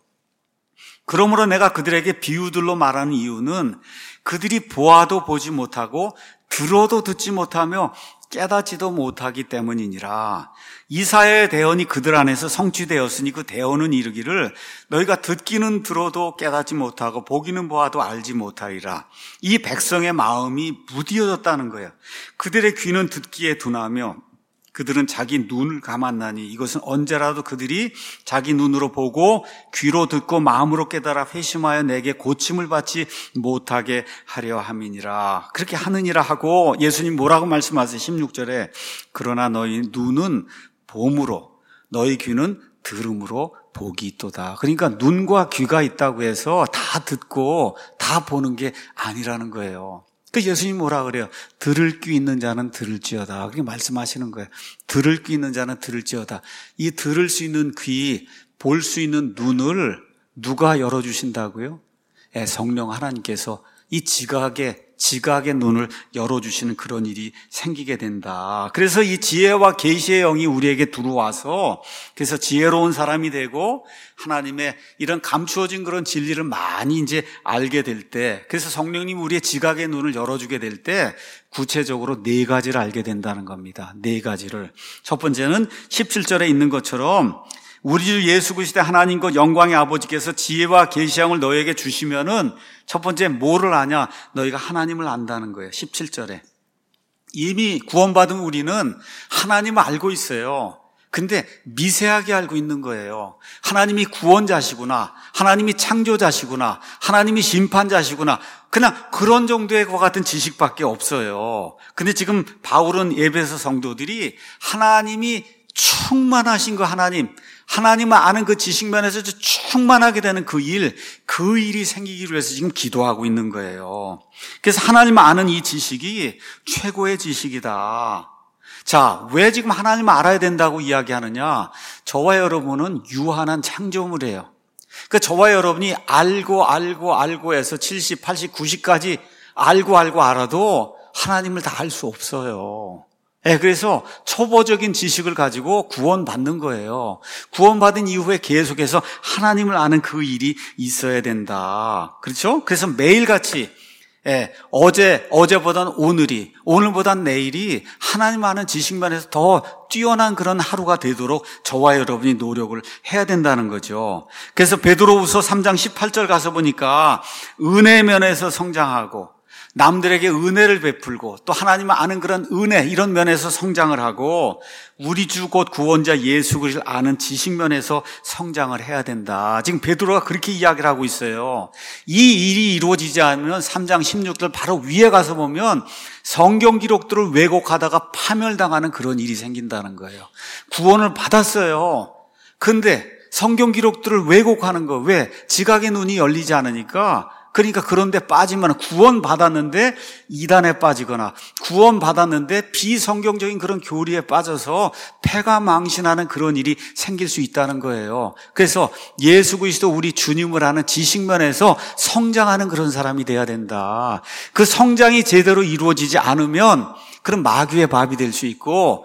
그러므로 내가 그들에게 비유들로 말하는 이유는 그들이 보아도 보지 못하고 들어도 듣지 못하며 깨닫지도 못하기 때문이니라. 이사야의 대언이 그들 안에서 성취되었으니 그 대언은 이르기를 너희가 듣기는 들어도 깨닫지 못하고 보기는 보아도 알지 못하리라. 이 백성의 마음이 무디어졌다는 거예요. 그들의 귀는 듣기에 둔하며 그들은 자기 눈을 감았나니 이것은 언제라도 그들이 자기 눈으로 보고 귀로 듣고 마음으로 깨달아 회심하여 내게 고침을 받지 못하게 하려 함이니라. 그렇게 하느니라 하고 예수님 뭐라고 말씀하세요? 십육 절에 그러나 너희 눈은 봄으로 너희 귀는 들음으로 복이 있도다. 그러니까 눈과 귀가 있다고 해서 다 듣고 다 보는 게 아니라는 거예요. 그 예수님 뭐라 그래요? 들을 귀 있는 자는 들을지어다. 그렇게 말씀하시는 거예요. 들을 귀 있는 자는 들을지어다. 이 들을 수 있는 귀, 볼 수 있는 눈을 누가 열어주신다고요? 예, 성령 하나님께서 이 지각의 지각의 눈을 열어주시는 그런 일이 생기게 된다. 그래서 이 지혜와 계시의 영이 우리에게 들어와서 그래서 지혜로운 사람이 되고 하나님의 이런 감추어진 그런 진리를 많이 이제 알게 될 때, 그래서 성령님이 우리의 지각의 눈을 열어주게 될 때 구체적으로 네 가지를 알게 된다는 겁니다. 네 가지를. 첫 번째는 십칠 절에 있는 것처럼 우리 주 예수 그리스도의 하나님과 영광의 아버지께서 지혜와 계시형을 너에게 주시면은 첫 번째 뭐를 아냐? 너희가 하나님을 안다는 거예요. 십칠 절에. 이미 구원받은 우리는 하나님을 알고 있어요. 근데 미세하게 알고 있는 거예요. 하나님이 구원자시구나, 하나님이 창조자시구나, 하나님이 심판자시구나, 그냥 그런 정도의 것 같은 지식밖에 없어요. 근데 지금 바울은 에베소 성도들이 하나님이 충만하신 그 하나님, 하나님을 아는 그 지식면에서 충만하게 되는 그 일, 그 일이 생기기 위해서 지금 기도하고 있는 거예요. 그래서 하나님을 아는 이 지식이 최고의 지식이다. 자, 왜 지금 하나님을 알아야 된다고 이야기하느냐? 저와 여러분은 유한한 창조물이에요. 그러니까 저와 여러분이 알고 알고 알고 해서 칠십, 팔십, 구십까지 알고 알고 알아도 하나님을 다 알 수 없어요. 네, 그래서 초보적인 지식을 가지고 구원받는 거예요. 구원받은 이후에 계속해서 하나님을 아는 그 일이 있어야 된다. 그렇죠? 그래서 매일같이 예, 어제, 어제보단 오늘이, 오늘보단 내일이 하나님 아는 지식면에서 더 뛰어난 그런 하루가 되도록 저와 여러분이 노력을 해야 된다는 거죠. 그래서 베드로후서 삼 장 십팔 절 가서 보니까 은혜 면에서 성장하고 남들에게 은혜를 베풀고 또 하나님을 아는 그런 은혜 이런 면에서 성장을 하고 우리 주 곧 구원자 예수 그리스도를 아는 지식 면에서 성장을 해야 된다. 지금 베드로가 그렇게 이야기를 하고 있어요. 이 일이 이루어지지 않으면 삼 장 십육 절 바로 위에 가서 보면 성경 기록들을 왜곡하다가 파멸당하는 그런 일이 생긴다는 거예요. 구원을 받았어요. 근데 성경 기록들을 왜곡하는 거, 왜? 지각의 눈이 열리지 않으니까. 그러니까 그런데 빠지면 구원 받았는데 이단에 빠지거나 구원 받았는데 비성경적인 그런 교리에 빠져서 패가 망신하는 그런 일이 생길 수 있다는 거예요. 그래서 예수 그리스도 우리 주님을 아는 지식면에서 성장하는 그런 사람이 돼야 된다. 그 성장이 제대로 이루어지지 않으면 그럼 마귀의 밥이 될 수 있고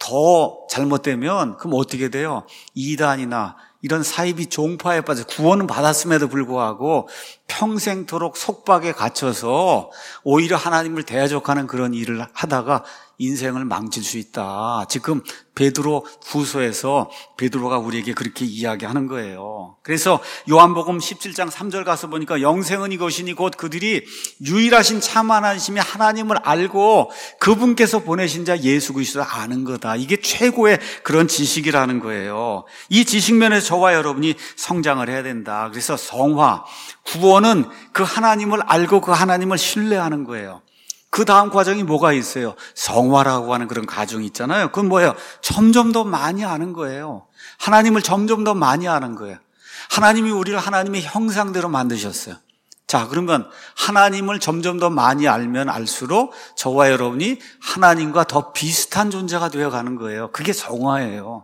더 잘못되면 그럼 어떻게 돼요? 이단이나 이런 사이비 종파에 빠져 구원은 받았음에도 불구하고 평생토록 속박에 갇혀서 오히려 하나님을 대적하는 그런 일을 하다가 인생을 망칠 수 있다. 지금 베드로 후서에서 베드로가 우리에게 그렇게 이야기하는 거예요. 그래서 요한복음 십칠 장 삼 절 가서 보니까 영생은 이것이니 곧 그들이 유일하신 참 하나님이 하나님을 알고 그분께서 보내신 자 예수 그리스도를 아는 거다. 이게 최고의 그런 지식이라는 거예요. 이 지식면에서 저와 여러분이 성장을 해야 된다. 그래서 성화, 구원은 그 하나님을 알고 그 하나님을 신뢰하는 거예요. 그 다음 과정이 뭐가 있어요? 성화라고 하는 그런 과정이 있잖아요. 그건 뭐예요? 점점 더 많이 아는 거예요. 하나님을 점점 더 많이 아는 거예요. 하나님이 우리를 하나님의 형상대로 만드셨어요. 자, 그러면 하나님을 점점 더 많이 알면 알수록 저와 여러분이 하나님과 더 비슷한 존재가 되어가는 거예요. 그게 성화예요.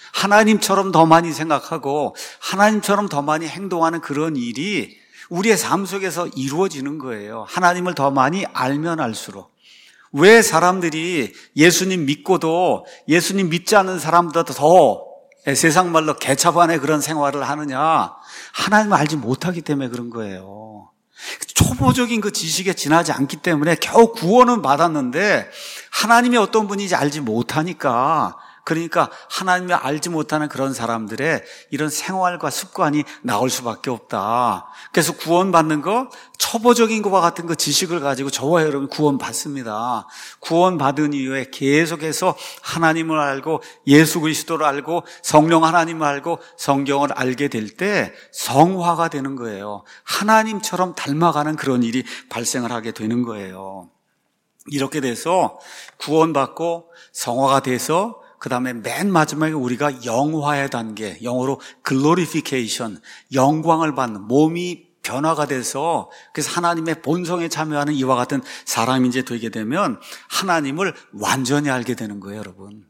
하나님처럼 더 많이 생각하고 하나님처럼 더 많이 행동하는 그런 일이 우리의 삶 속에서 이루어지는 거예요. 하나님을 더 많이 알면 알수록. 왜 사람들이 예수님 믿고도 예수님 믿지 않는 사람보다 더 세상 말로 개차반의 그런 생활을 하느냐? 하나님을 알지 못하기 때문에 그런 거예요. 초보적인 그 지식에 지나지 않기 때문에 겨우 구원은 받았는데 하나님이 어떤 분인지 알지 못하니까, 그러니까 하나님을 알지 못하는 그런 사람들의 이런 생활과 습관이 나올 수밖에 없다. 그래서 구원받는 거, 초보적인 것과 같은 그 지식을 가지고 저와 여러분 구원받습니다. 구원받은 이후에 계속해서 하나님을 알고 예수 그리스도를 알고 성령 하나님을 알고 성경을 알게 될 때 성화가 되는 거예요. 하나님처럼 닮아가는 그런 일이 발생을 하게 되는 거예요. 이렇게 돼서 구원받고 성화가 돼서 그 다음에 맨 마지막에 우리가 영화의 단계, 영어로 glorification, 영광을 받는, 몸이 변화가 돼서 그래서 하나님의 본성에 참여하는 이와 같은 사람이 이제 되게 되면 하나님을 완전히 알게 되는 거예요, 여러분.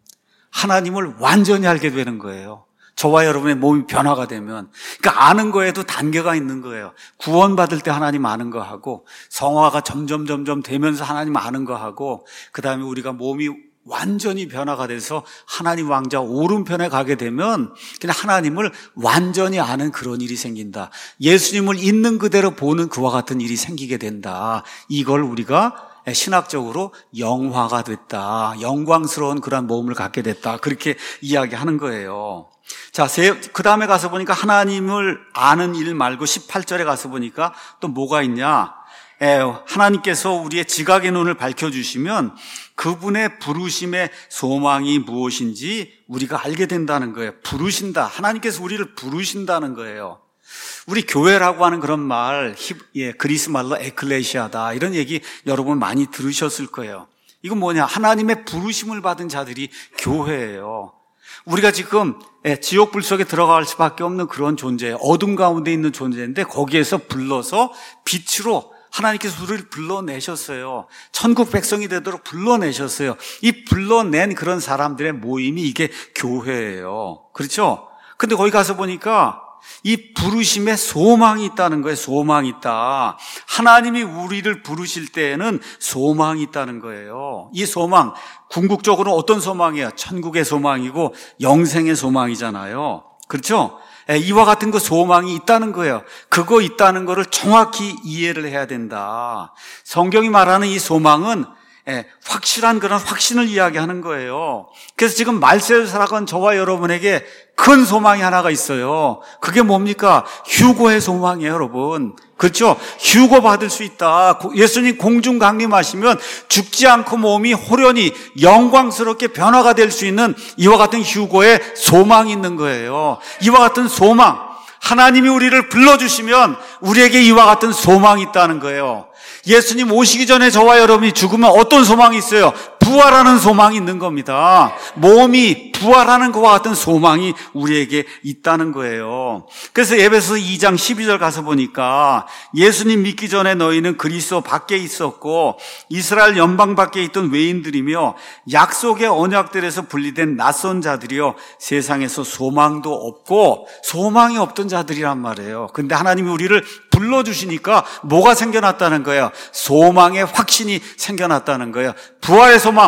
하나님을 완전히 알게 되는 거예요. 저와 여러분의 몸이 변화가 되면. 그러니까 아는 거에도 단계가 있는 거예요. 구원받을 때 하나님 아는 거 하고, 성화가 점점 점점 되면서 하나님 아는 거 하고, 그 다음에 우리가 몸이 완전히 변화가 돼서 하나님 왕자 오른편에 가게 되면 그냥 하나님을 완전히 아는 그런 일이 생긴다. 예수님을 있는 그대로 보는 그와 같은 일이 생기게 된다. 이걸 우리가 신학적으로 영화가 됐다. 영광스러운 그런 몸을 갖게 됐다. 그렇게 이야기하는 거예요. 자, 그 다음에 가서 보니까 하나님을 아는 일 말고 십팔 절에 가서 보니까 또 뭐가 있냐? 하나님께서 우리의 지각의 눈을 밝혀주시면 그분의 부르심의 소망이 무엇인지 우리가 알게 된다는 거예요. 부르신다. 하나님께서 우리를 부르신다는 거예요. 우리 교회라고 하는 그런 말, 예, 그리스 말로 에클레시아다. 이런 얘기 여러분 많이 들으셨을 거예요. 이건 뭐냐? 하나님의 부르심을 받은 자들이 교회예요. 우리가 지금 지옥불 속에 들어갈 수밖에 없는 그런 존재예요. 어둠 가운데 있는 존재인데 거기에서 불러서 빛으로 하나님께서 우리를 불러내셨어요. 천국 백성이 되도록 불러내셨어요. 이 불러낸 그런 사람들의 모임이 이게 교회예요. 그렇죠? 근데 거기 가서 보니까 이 부르심에 소망이 있다는 거예요. 소망이 있다. 하나님이 우리를 부르실 때에는 소망이 있다는 거예요. 이 소망, 궁극적으로 어떤 소망이에요? 천국의 소망이고 영생의 소망이잖아요. 그렇죠? 이와 같은 그 소망이 있다는 거예요. 그거 있다는 거를 정확히 이해를 해야 된다. 성경이 말하는 이 소망은 확실한 그런 확신을 이야기하는 거예요. 그래서 지금 말세를 살아간 저와 여러분에게 큰 소망이 하나가 있어요. 그게 뭡니까? 휴거의 소망이에요, 여러분. 그렇죠? 휴거 받을 수 있다. 예수님 공중 강림하시면 죽지 않고 몸이 호련히 영광스럽게 변화가 될 수 있는 이와 같은 휴거의 소망이 있는 거예요. 이와 같은 소망, 하나님이 우리를 불러주시면 우리에게 이와 같은 소망이 있다는 거예요. 예수님 오시기 전에 저와 여러분이 죽으면 어떤 소망이 있어요? 부활하는 소망이 있는 겁니다. 몸이 부활하는 것과 같은 소망이 우리에게 있다는 거예요. 그래서 에베소 이 장 십이 절 가서 보니까 예수님 믿기 전에 너희는 그리스도 밖에 있었고 이스라엘 연방 밖에 있던 외인들이며 약속의 언약들에서 분리된 낯선 자들이요 세상에서 소망도 없고 소망이 없던 자들이란 말이에요. 근데 하나님이 우리를 불러주시니까 뭐가 생겨났다는 거예요? 소망의 확신이 생겨났다는 거예요. 부활의 소망,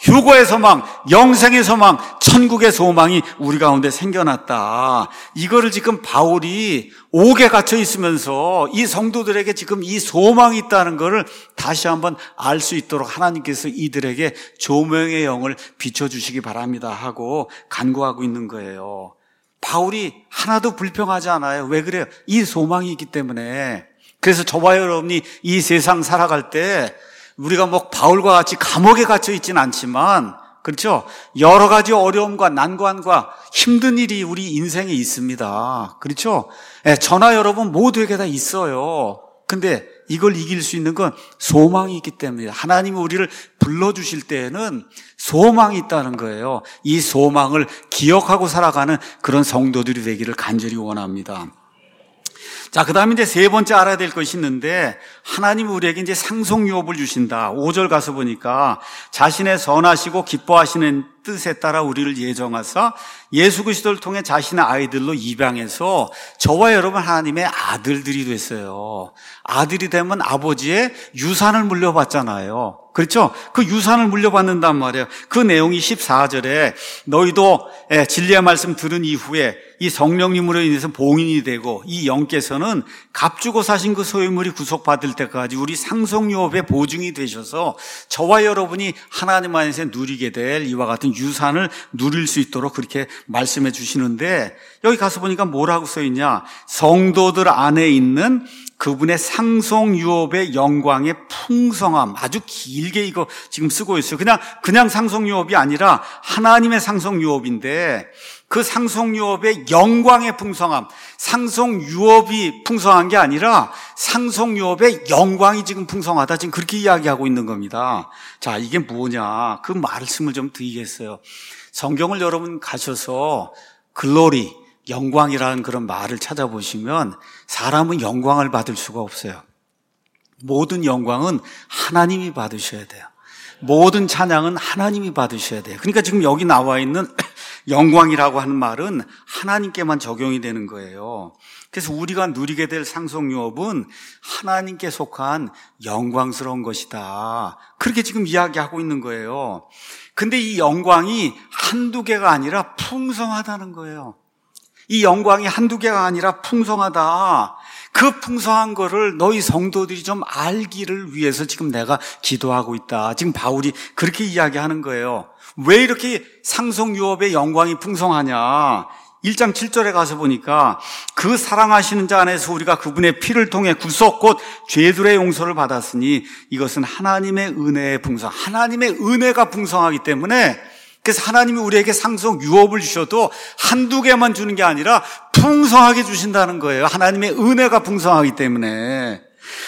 휴거의 소망, 영생의 소망, 천국의 소망이 우리 가운데 생겨났다. 이거를 지금 바울이 옥에 갇혀 있으면서 이 성도들에게 지금 이 소망이 있다는 것을 다시 한번 알 수 있도록 하나님께서 이들에게 조명의 영을 비춰주시기 바랍니다 하고 간구하고 있는 거예요. 바울이 하나도 불평하지 않아요. 왜 그래요? 이 소망이 있기 때문에. 그래서 저와 여러분이 이 세상 살아갈 때 우리가 뭐 바울과 같이 감옥에 갇혀 있지는 않지만, 그렇죠? 여러 가지 어려움과 난관과 힘든 일이 우리 인생에 있습니다. 그렇죠? 예, 저나 여러분 모두에게 다 있어요. 근데 이걸 이길 수 있는 건 소망이 있기 때문에 하나님이 우리를 불러주실 때에는 소망이 있다는 거예요. 이 소망을 기억하고 살아가는 그런 성도들이 되기를 간절히 원합니다. 자, 그 다음에 이제 세 번째 알아야 될 것이 있는데, 하나님이 우리에게 이제 상속 유업을 주신다. 오 절 가서 보니까, 자신의 선하시고 기뻐하시는 뜻에 따라 우리를 예정하사 예수 그리스도를 통해 자신의 아이들로 입양해서 저와 여러분 하나님의 아들들이 됐어요. 아들이 되면 아버지의 유산을 물려받잖아요. 그렇죠? 그 유산을 물려받는단 말이에요. 그 내용이 십사 절에 너희도 진리의 말씀 들은 이후에 이 성령님으로 인해서 봉인이 되고 이 영께서는 값주고 사신 그 소유물이 구속받을 때까지 우리 상속유업의 보증이 되셔서 저와 여러분이 하나님 안에서 누리게 될 이와 같은 유산을 누릴 수 있도록 그렇게 말씀해 주시는데, 여기 가서 보니까 뭐라고 써 있냐? 성도들 안에 있는 그분의 상속유업의 영광의 풍성함. 아주 길게 이거 지금 쓰고 있어요. 그냥 그냥 상속유업이 아니라 하나님의 상속유업인데, 그 상속유업의 영광의 풍성함, 상속유업이 풍성한 게 아니라 상속유업의 영광이 지금 풍성하다, 지금 그렇게 이야기하고 있는 겁니다. 자, 이게 뭐냐? 그 말씀을 좀 드리겠어요. 성경을 여러분 가셔서 글로리, 영광이라는 그런 말을 찾아보시면 사람은 영광을 받을 수가 없어요. 모든 영광은 하나님이 받으셔야 돼요. 모든 찬양은 하나님이 받으셔야 돼요. 그러니까 지금 여기 나와 있는 영광이라고 하는 말은 하나님께만 적용이 되는 거예요. 그래서 우리가 누리게 될 상속유업은 하나님께 속한 영광스러운 것이다. 그렇게 지금 이야기하고 있는 거예요. 근데 이 영광이 한두 개가 아니라 풍성하다는 거예요. 이 영광이 한두 개가 아니라 풍성하다. 그 풍성한 거를 너희 성도들이 좀 알기를 위해서 지금 내가 기도하고 있다. 지금 바울이 그렇게 이야기하는 거예요. 왜 이렇게 상속유업의 영광이 풍성하냐? 일 장 칠 절에 가서 보니까 그 사랑하시는 자 안에서 우리가 그분의 피를 통해 구속 곧 죄들의 용서를 받았으니 이것은 하나님의 은혜의 풍성, 하나님의 은혜가 풍성하기 때문에, 그래서 하나님이 우리에게 상속 유업을 주셔도 한두 개만 주는 게 아니라 풍성하게 주신다는 거예요. 하나님의 은혜가 풍성하기 때문에.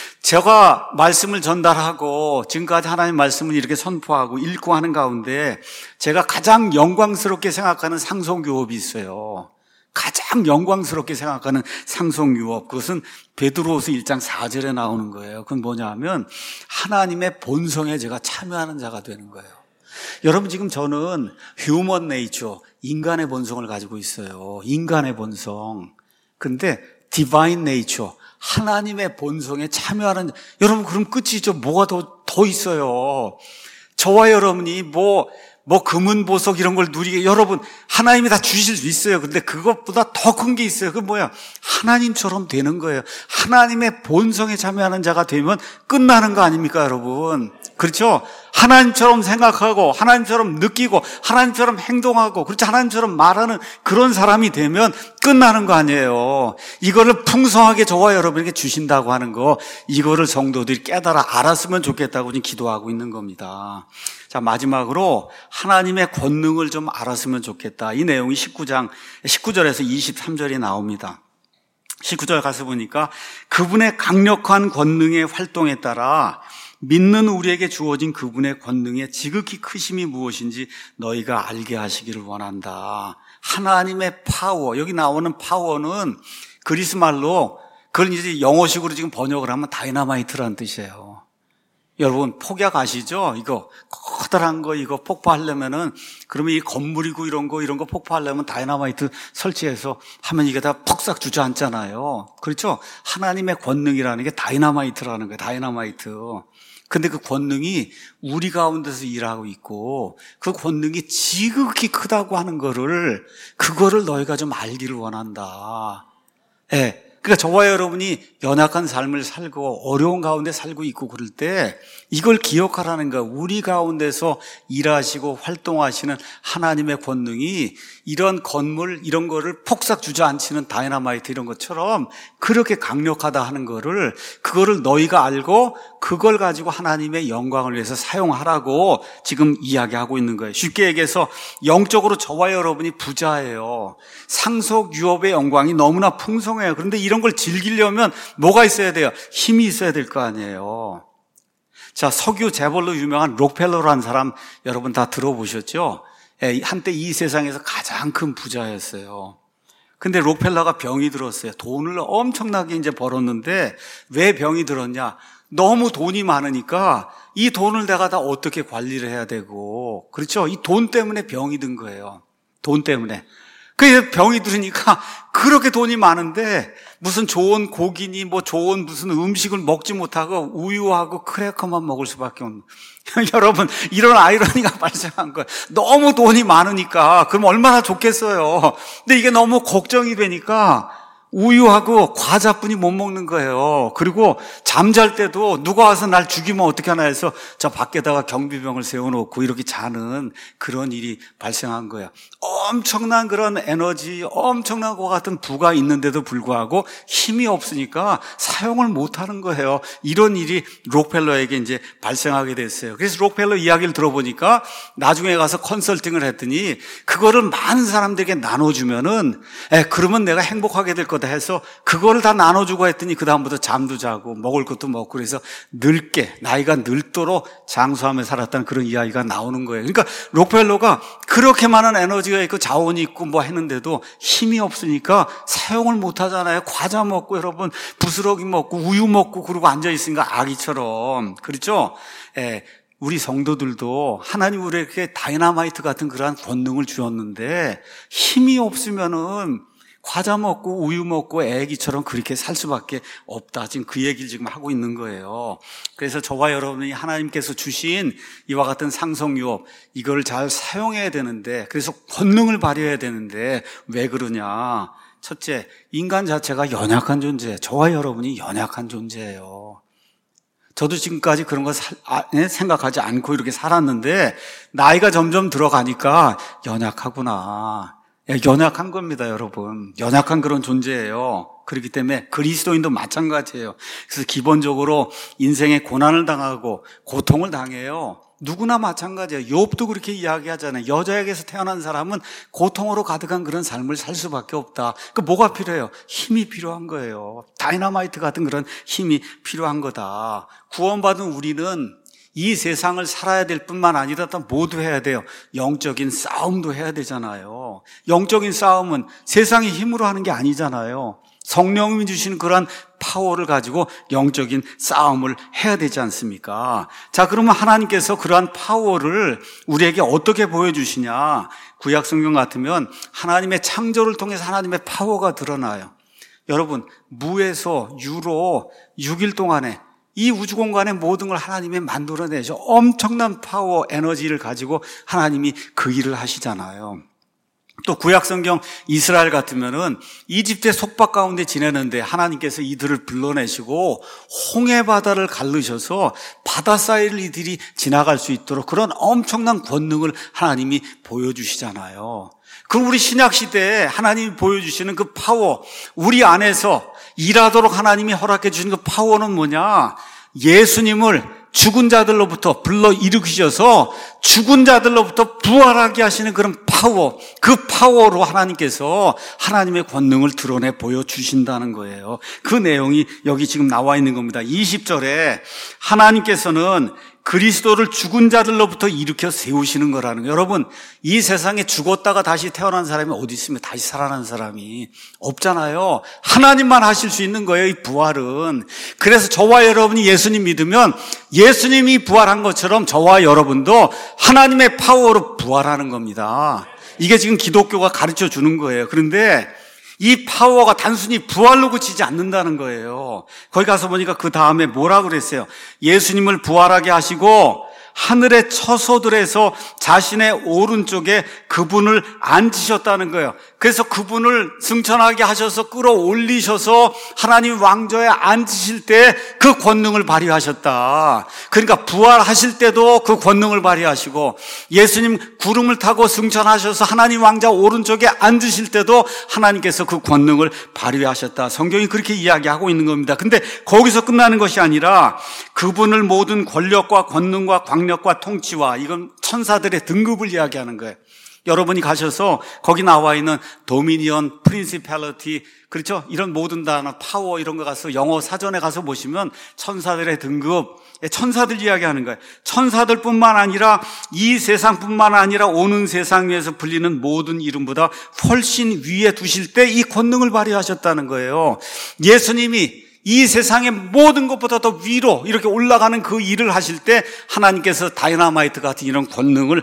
제가 말씀을 전달하고 지금까지 하나님 말씀을 이렇게 선포하고 읽고 하는 가운데 제가 가장 영광스럽게 생각하는 상속 유업이 있어요. 가장 영광스럽게 생각하는 상속 유업, 그것은 베드로후서 일 장 사 절에 나오는 거예요. 그건 뭐냐 하면 하나님의 본성에 제가 참여하는 자가 되는 거예요. 여러분, 지금 저는 휴먼 네이처, 인간의 본성을 가지고 있어요. 인간의 본성. 근데 디바인 네이처, 하나님의 본성에 참여하는, 여러분, 그럼 끝이죠. 뭐가 더, 더 있어요. 저와 여러분이 뭐, 뭐 금은 보석 이런 걸 누리게, 여러분, 하나님이 다 주실 수 있어요. 근데 그것보다 더 큰 게 있어요. 그게 뭐야? 하나님처럼 되는 거예요. 하나님의 본성에 참여하는 자가 되면 끝나는 거 아닙니까, 여러분? 그렇죠? 하나님처럼 생각하고 하나님처럼 느끼고 하나님처럼 행동하고, 그렇죠? 하나님처럼 말하는 그런 사람이 되면 끝나는 거 아니에요. 이거를 풍성하게 저와 여러분에게 주신다고 하는 거, 이거를 성도들이 깨달아 알았으면 좋겠다고 지금 기도하고 있는 겁니다. 자, 마지막으로 하나님의 권능을 좀 알았으면 좋겠다. 이 내용이 십구 장 십구 절에서 이십삼 절이 나옵니다. 십구 절 가서 보니까 그분의 강력한 권능의 활동에 따라 믿는 우리에게 주어진 그분의 권능의 지극히 크심이 무엇인지 너희가 알게 하시기를 원한다. 하나님의 파워, 여기 나오는 파워는 그리스 말로, 그걸 이제 영어식으로 지금 번역을 하면 다이너마이트라는 뜻이에요. 여러분, 폭약 아시죠? 이거 커다란 거 이거 폭파하려면은, 그러면 이 건물이고 이런 거 이런 거 폭파하려면 다이너마이트 설치해서 하면 이게 다 퍽싹 주저앉잖아요. 그렇죠? 하나님의 권능이라는 게 다이너마이트라는 거예요. 다이너마이트. 근데 그 권능이 우리 가운데서 일하고 있고 그 권능이 지극히 크다고 하는 거를, 그거를 너희가 좀 알기를 원한다. 예. 그러니까 저와 여러분이 연약한 삶을 살고 어려운 가운데 살고 있고 그럴 때 이걸 기억하라는 거야. 우리 가운데서 일하시고 활동하시는 하나님의 권능이 이런 건물 이런 거를 폭삭 주저앉히는 다이너마이트 이런 것처럼 그렇게 강력하다 하는 거를, 그거를 너희가 알고 그걸 가지고 하나님의 영광을 위해서 사용하라고 지금 이야기하고 있는 거예요. 쉽게 얘기해서 영적으로 저와 여러분이 부자예요. 상속 유업의 영광이 너무나 풍성해요. 그런데 이런 걸 즐기려면 뭐가 있어야 돼요? 힘이 있어야 될 거 아니에요. 자, 석유 재벌로 유명한 록펠러라는 사람 여러분 다 들어보셨죠? 한때 이 세상에서 가장 큰 부자였어요. 근데 록펠러가 병이 들었어요. 돈을 엄청나게 이제 벌었는데 왜 병이 들었냐? 너무 돈이 많으니까 이 돈을 내가 다 어떻게 관리를 해야 되고, 그렇죠? 이 돈 때문에 병이 든 거예요. 돈 때문에. 그 병이 들으니까 그렇게 돈이 많은데 무슨 좋은 고기니 뭐 좋은 무슨 음식을 먹지 못하고 우유하고 크래커만 먹을 수밖에 없는. 여러분, 이런 아이러니가 발생한 거예요. 너무 돈이 많으니까 그럼 얼마나 좋겠어요. 근데 이게 너무 걱정이 되니까 우유하고 과자뿐이 못 먹는 거예요. 그리고 잠잘 때도 누가 와서 날 죽이면 어떻게 하나 해서 저 밖에다가 경비병을 세워놓고 이렇게 자는 그런 일이 발생한 거예요. 엄청난 그런 에너지, 엄청난 것 같은 부가 있는데도 불구하고 힘이 없으니까 사용을 못하는 거예요. 이런 일이 록펠러에게 이제 발생하게 됐어요. 그래서 록펠러 이야기를 들어보니까 나중에 가서 컨설팅을 했더니 그거를 많은 사람들에게 나눠주면은 에, 그러면 내가 행복하게 될 거다 해서 그거를 다 나눠주고 했더니 그 다음부터 잠도 자고 먹을 것도 먹고 그래서 늙게, 나이가 늙도록 장수하며 살았다는 그런 이야기가 나오는 거예요. 그러니까 록펠러가 그렇게 많은 에너지가 있고 자원이 있고 뭐 했는데도 힘이 없으니까 사용을 못 하잖아요. 과자 먹고 여러분 부스러기 먹고 우유 먹고 그러고 앉아있으니까 아기처럼. 그렇죠? 예. 우리 성도들도 하나님 우리에게 다이너마이트 같은 그러한 권능을 주었는데 힘이 없으면은 과자 먹고 우유 먹고 애기처럼 그렇게 살 수밖에 없다. 지금 그 얘기를 지금 하고 있는 거예요. 그래서 저와 여러분이 하나님께서 주신 이와 같은 상속유업, 이걸 잘 사용해야 되는데, 그래서 권능을 발휘해야 되는데 왜 그러냐? 첫째, 인간 자체가 연약한 존재예요. 저와 여러분이 연약한 존재예요. 저도 지금까지 그런 거 살, 아, 생각하지 않고 이렇게 살았는데 나이가 점점 들어가니까 연약하구나. 연약한 겁니다, 여러분. 연약한 그런 존재예요. 그렇기 때문에 그리스도인도 마찬가지예요. 그래서 기본적으로 인생에 고난을 당하고 고통을 당해요. 누구나 마찬가지예요. 욥도 그렇게 이야기하잖아요. 여자에게서 태어난 사람은 고통으로 가득한 그런 삶을 살 수밖에 없다. 그 뭐가 필요해요? 힘이 필요한 거예요. 다이너마이트 같은 그런 힘이 필요한 거다. 구원받은 우리는 이 세상을 살아야 될 뿐만 아니라 또 모두 해야 돼요. 영적인 싸움도 해야 되잖아요. 영적인 싸움은 세상의 힘으로 하는 게 아니잖아요. 성령님이 주시는 그러한 파워를 가지고 영적인 싸움을 해야 되지 않습니까? 자, 그러면 하나님께서 그러한 파워를 우리에게 어떻게 보여주시냐? 구약 성경 같으면 하나님의 창조를 통해서 하나님의 파워가 드러나요. 여러분, 무에서 유로 육 일 동안에 이 우주 공간의 모든 걸 하나님이 만들어내죠. 엄청난 파워, 에너지를 가지고 하나님이 그 일을 하시잖아요. 또 구약 성경 이스라엘 같으면은 이집트의 속박 가운데 지내는데 하나님께서 이들을 불러내시고 홍해 바다를 갈르셔서 바다 사이를 이들이 지나갈 수 있도록 그런 엄청난 권능을 하나님이 보여주시잖아요. 그럼 우리 신약 시대에 하나님이 보여주시는 그 파워, 우리 안에서 일하도록 하나님이 허락해 주신 그 파워는 뭐냐? 예수님을 죽은 자들로부터 불러 일으키셔서 죽은 자들로부터 부활하게 하시는 그런 파워, 그 파워로 하나님께서 하나님의 권능을 드러내 보여주신다는 거예요. 그 내용이 여기 지금 나와 있는 겁니다. 이십 절에 하나님께서는 그리스도를 죽은 자들로부터 일으켜 세우시는 거라는 거예요. 여러분, 이 세상에 죽었다가 다시 태어난 사람이 어디 있으면 다시 살아난 사람이 없잖아요. 하나님만 하실 수 있는 거예요, 이 부활은. 그래서 저와 여러분이 예수님 믿으면 예수님이 부활한 것처럼 저와 여러분도 하나님의 파워로 부활하는 겁니다. 이게 지금 기독교가 가르쳐 주는 거예요. 그런데 이 파워가 단순히 부활로 그치지 않는다는 거예요. 거기 가서 보니까 그 다음에 뭐라 그랬어요? 예수님을 부활하게 하시고 하늘의 처소들에서 자신의 오른쪽에 그분을 앉히셨다는 거예요. 그래서 그분을 승천하게 하셔서 끌어올리셔서 하나님 왕좌에 앉으실 때 그 권능을 발휘하셨다. 그러니까 부활하실 때도 그 권능을 발휘하시고, 예수님 구름을 타고 승천하셔서 하나님 왕좌 오른쪽에 앉으실 때도 하나님께서 그 권능을 발휘하셨다. 성경이 그렇게 이야기하고 있는 겁니다. 근데 거기서 끝나는 것이 아니라 그분을 모든 권력과 권능과 광력과 통치와, 이건 천사들의 등급을 이야기하는 거예요. 여러분이 가셔서 거기 나와 있는 도미니언, 프린시팔리티, 그렇죠? 이런 모든 단어, 파워 이런 거 가서 영어 사전에 가서 보시면 천사들의 등급, 천사들 이야기하는 거예요. 천사들뿐만 아니라 이 세상뿐만 아니라 오는 세상 위에서 불리는 모든 이름보다 훨씬 위에 두실 때 이 권능을 발휘하셨다는 거예요. 예수님이 이 세상의 모든 것보다 더 위로 이렇게 올라가는 그 일을 하실 때 하나님께서 다이너마이트 같은 이런 권능을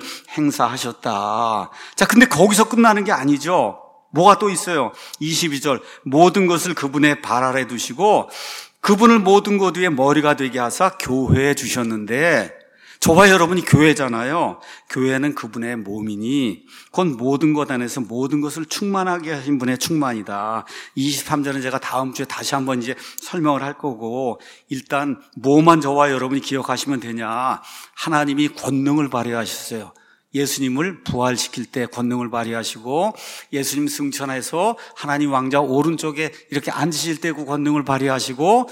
행사하셨다. 자, 근데 거기서 끝나는 게 아니죠. 뭐가 또 있어요? 이십이 절, 모든 것을 그분의 발 아래 두시고 그분을 모든 것 위에 머리가 되게 하사 교회에 주셨는데, 저와 여러분이 교회잖아요. 교회는 그분의 몸이니 곧 모든 것 안에서 모든 것을 충만하게 하신 분의 충만이다. 이십삼 절은 제가 다음 주에 다시 한번 이제 설명을 할 거고, 일단 뭐만 저와 여러분이 기억하시면 되냐. 하나님이 권능을 발휘하셨어요. 예수님을 부활시킬 때 권능을 발휘하시고, 예수님 승천해서 하나님 왕좌 오른쪽에 이렇게 앉으실 때 그 권능을 발휘하시고,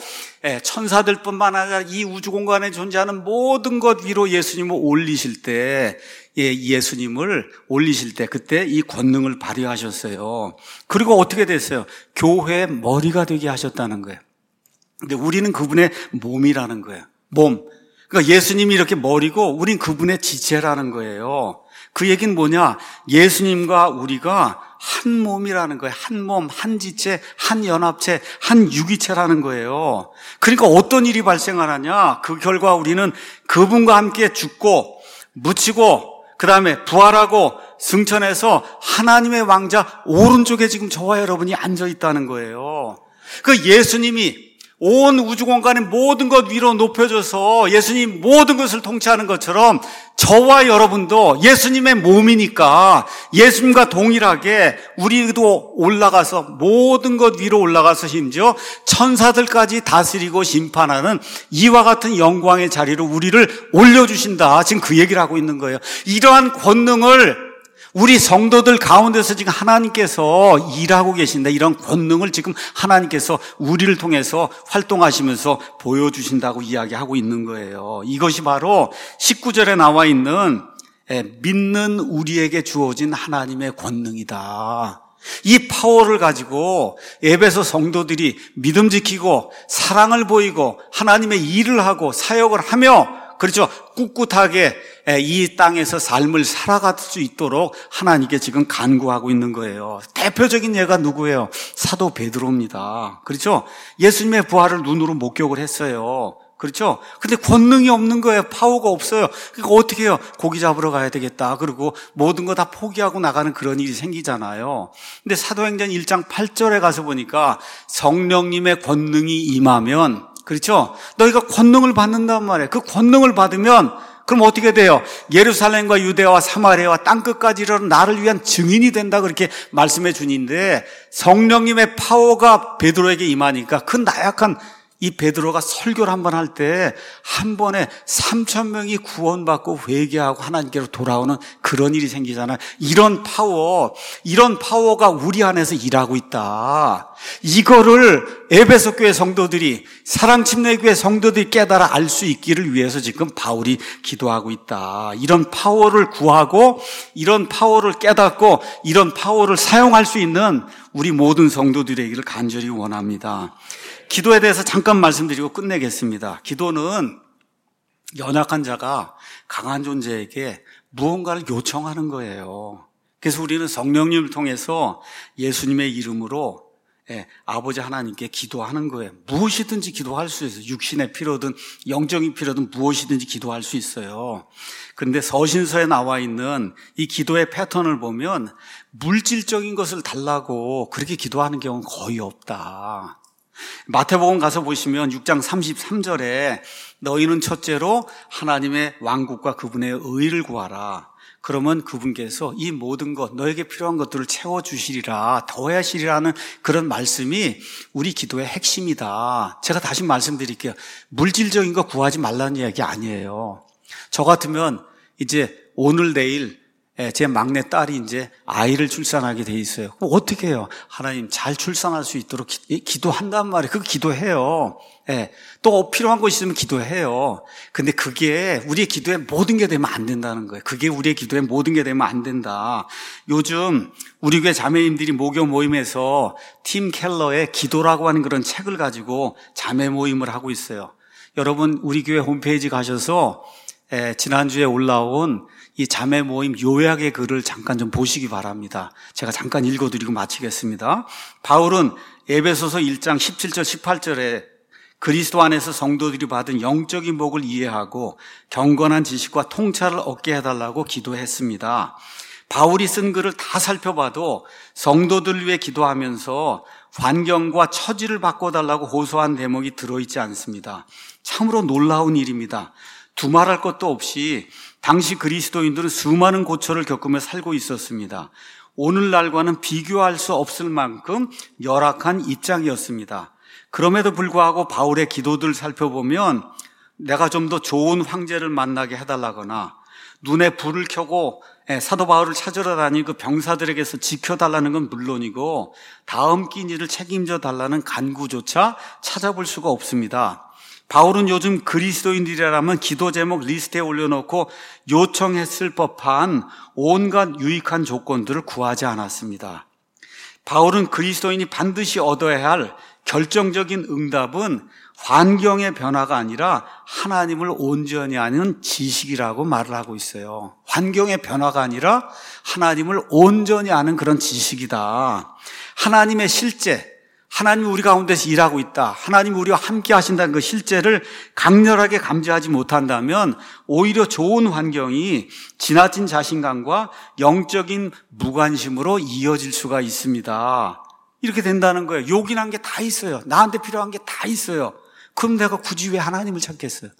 천사들뿐만 아니라 이 우주 공간에 존재하는 모든 것 위로 예수님을 올리실 때, 예수님을 올리실 때 그때 이 권능을 발휘하셨어요. 그리고 어떻게 됐어요? 교회의 머리가 되게 하셨다는 거예요. 근데 우리는 그분의 몸이라는 거예요. 몸. 그러니까 예수님이 이렇게 머리고 우린 그분의 지체라는 거예요. 그 얘기는 뭐냐? 예수님과 우리가 한 몸이라는 거예요. 한 몸, 한 지체, 한 연합체, 한 유기체라는 거예요. 그러니까 어떤 일이 발생하느냐? 그 결과 우리는 그분과 함께 죽고 묻히고 그 다음에 부활하고 승천해서 하나님의 왕자 오른쪽에 지금 저와 여러분이 앉아 있다는 거예요. 그 예수님이 온 우주 공간의 모든 것 위로 높여줘서 예수님 모든 것을 통치하는 것처럼 저와 여러분도 예수님의 몸이니까 예수님과 동일하게 우리도 올라가서 모든 것 위로 올라가서 심지어 천사들까지 다스리고 심판하는 이와 같은 영광의 자리로 우리를 올려주신다. 지금 그 얘기를 하고 있는 거예요. 이러한 권능을 우리 성도들 가운데서 지금 하나님께서 일하고 계신다. 이런 권능을 지금 하나님께서 우리를 통해서 활동하시면서 보여주신다고 이야기하고 있는 거예요. 이것이 바로 십구 절에 나와 있는 믿는 우리에게 주어진 하나님의 권능이다. 이 파워를 가지고 에베소 성도들이 믿음 지키고 사랑을 보이고 하나님의 일을 하고 사역을 하며, 그렇죠, 꿋꿋하게 이 땅에서 삶을 살아갈 수 있도록 하나님께 지금 간구하고 있는 거예요. 대표적인 예가 누구예요? 사도 베드로입니다. 그렇죠? 예수님의 부활을 눈으로 목격을 했어요. 그렇죠? 근데 권능이 없는 거예요. 파워가 없어요. 그러니까 어떻게 해요? 고기 잡으러 가야 되겠다. 그리고 모든 거 다 포기하고 나가는 그런 일이 생기잖아요. 근데 사도행전 일 장 팔 절에 가서 보니까 성령님의 권능이 임하면, 그렇죠? 너희가 권능을 받는단 말이에요. 그 권능을 받으면 그럼 어떻게 돼요? 예루살렘과 유대와 사마리아와 땅끝까지 이르는 나를 위한 증인이 된다, 그렇게 말씀해 주는데, 성령님의 파워가 베드로에게 임하니까 그 나약한 이 베드로가 설교를 한 번 할 때 한 번에 삼천 명이 구원받고 회개하고 하나님께로 돌아오는 그런 일이 생기잖아요. 이런 파워, 이런 파워가 우리 안에서 일하고 있다. 이거를 에베소 교회 성도들이, 사랑침례교회 성도들이 깨달아 알 수 있기를 위해서 지금 바울이 기도하고 있다. 이런 파워를 구하고 이런 파워를 깨닫고 이런 파워를 사용할 수 있는 우리 모든 성도들에게를 간절히 원합니다. 기도에 대해서 잠깐 말씀드리고 끝내겠습니다. 기도는 연약한 자가 강한 존재에게 무언가를 요청하는 거예요. 그래서 우리는 성령님을 통해서 예수님의 이름으로 예, 아버지 하나님께 기도하는 거예요. 무엇이든지 기도할 수 있어요. 육신의 필요든 영적인 필요든 무엇이든지 기도할 수 있어요. 그런데 서신서에 나와 있는 이 기도의 패턴을 보면 물질적인 것을 달라고 그렇게 기도하는 경우는 거의 없다. 마태복음 가서 보시면 육 장 삼십삼 절에 너희는 첫째로 하나님의 왕국과 그분의 의를 구하라. 그러면 그분께서 이 모든 것, 너에게 필요한 것들을 채워주시리라, 더하시리라는 그런 말씀이 우리 기도의 핵심이다. 제가 다시 말씀드릴게요. 물질적인 거 구하지 말라는 이야기 아니에요. 저 같으면 이제 오늘 내일 제 막내 딸이 이제 아이를 출산하게 돼 있어요. 그럼 어떻게 해요? 하나님 잘 출산할 수 있도록 기, 기도한단 말이에요. 그거 기도해요. 예. 또 필요한 거 있으면 기도해요. 근데 그게 우리의 기도에 모든 게 되면 안 된다는 거예요. 그게 우리의 기도에 모든 게 되면 안 된다. 요즘 우리 교회 자매님들이 목요 모임에서 팀 켈러의 기도라고 하는 그런 책을 가지고 자매 모임을 하고 있어요. 여러분 우리 교회 홈페이지 가셔서 예, 지난주에 올라온 이 자매 모임 요약의 글을 잠깐 좀 보시기 바랍니다. 제가 잠깐 읽어드리고 마치겠습니다. 바울은 에베소서 일 장 십칠 절 십팔 절에 그리스도 안에서 성도들이 받은 영적인 복을 이해하고 경건한 지식과 통찰을 얻게 해달라고 기도했습니다. 바울이 쓴 글을 다 살펴봐도 성도들을 위해 기도하면서 환경과 처지를 바꿔달라고 호소한 대목이 들어있지 않습니다. 참으로 놀라운 일입니다. 두말할 것도 없이 당시 그리스도인들은 수많은 고초를 겪으며 살고 있었습니다. 오늘날과는 비교할 수 없을 만큼 열악한 입장이었습니다. 그럼에도 불구하고 바울의 기도들을 살펴보면 내가 좀 더 좋은 황제를 만나게 해달라거나 눈에 불을 켜고 사도 바울을 찾으러 다니는 그 병사들에게서 지켜달라는 건 물론이고 다음 끼 일을 책임져 달라는 간구조차 찾아볼 수가 없습니다. 바울은 요즘 그리스도인들이라면 기도 제목 리스트에 올려놓고 요청했을 법한 온갖 유익한 조건들을 구하지 않았습니다. 바울은 그리스도인이 반드시 얻어야 할 결정적인 응답은 환경의 변화가 아니라 하나님을 온전히 아는 지식이라고 말을 하고 있어요. 환경의 변화가 아니라 하나님을 온전히 아는 그런 지식이다. 하나님의 실제, 하나님이 우리 가운데서 일하고 있다. 하나님이 우리와 함께 하신다는 그 실제를 강렬하게 감지하지 못한다면 오히려 좋은 환경이 지나친 자신감과 영적인 무관심으로 이어질 수가 있습니다. 이렇게 된다는 거예요. 요긴한 게 다 있어요. 나한테 필요한 게 다 있어요. 그럼 내가 굳이 왜 하나님을 찾겠어요?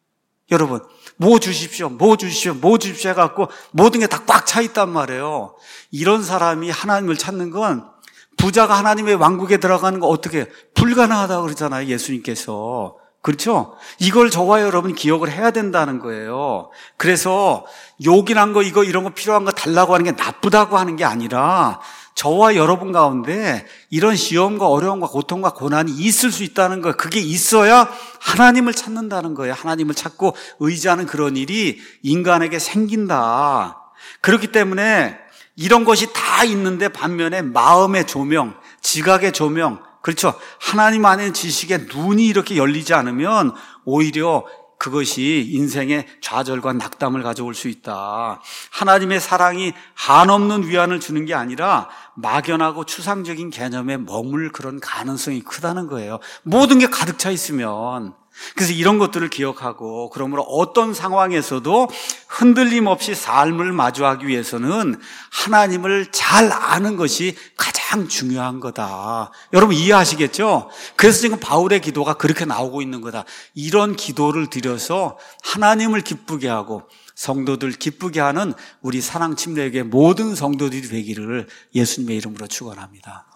여러분, 뭐 주십시오, 뭐 주십시오, 뭐 주십시오 해갖고 모든 게 다 꽉 차 있단 말이에요. 이런 사람이 하나님을 찾는 건 부자가 하나님의 왕국에 들어가는 거 어떻게 해요? 불가능하다고 그러잖아요, 예수님께서. 그렇죠? 이걸 저와 여러분 기억을 해야 된다는 거예요. 그래서 요긴한 거 이거 이런 거 필요한 거 달라고 하는 게 나쁘다고 하는 게 아니라 저와 여러분 가운데 이런 시험과 어려움과 고통과 고난이 있을 수 있다는 거예요. 그게 있어야 하나님을 찾는다는 거예요. 하나님을 찾고 의지하는 그런 일이 인간에게 생긴다. 그렇기 때문에 이런 것이 다 있는데 반면에 마음의 조명, 지각의 조명, 그렇죠. 하나님 안에 지식에 눈이 이렇게 열리지 않으면 오히려 그것이 인생의 좌절과 낙담을 가져올 수 있다. 하나님의 사랑이 한없는 위안을 주는 게 아니라 막연하고 추상적인 개념에 머물 그런 가능성이 크다는 거예요. 모든 게 가득 차 있으면. 그래서 이런 것들을 기억하고 그러므로 어떤 상황에서도 흔들림 없이 삶을 마주하기 위해서는 하나님을 잘 아는 것이 가장 중요한 거다. 여러분 이해하시겠죠? 그래서 지금 바울의 기도가 그렇게 나오고 있는 거다. 이런 기도를 드려서 하나님을 기쁘게 하고 성도들 기쁘게 하는 우리 사랑침례교회 모든 성도들이 되기를 예수님의 이름으로 축원합니다.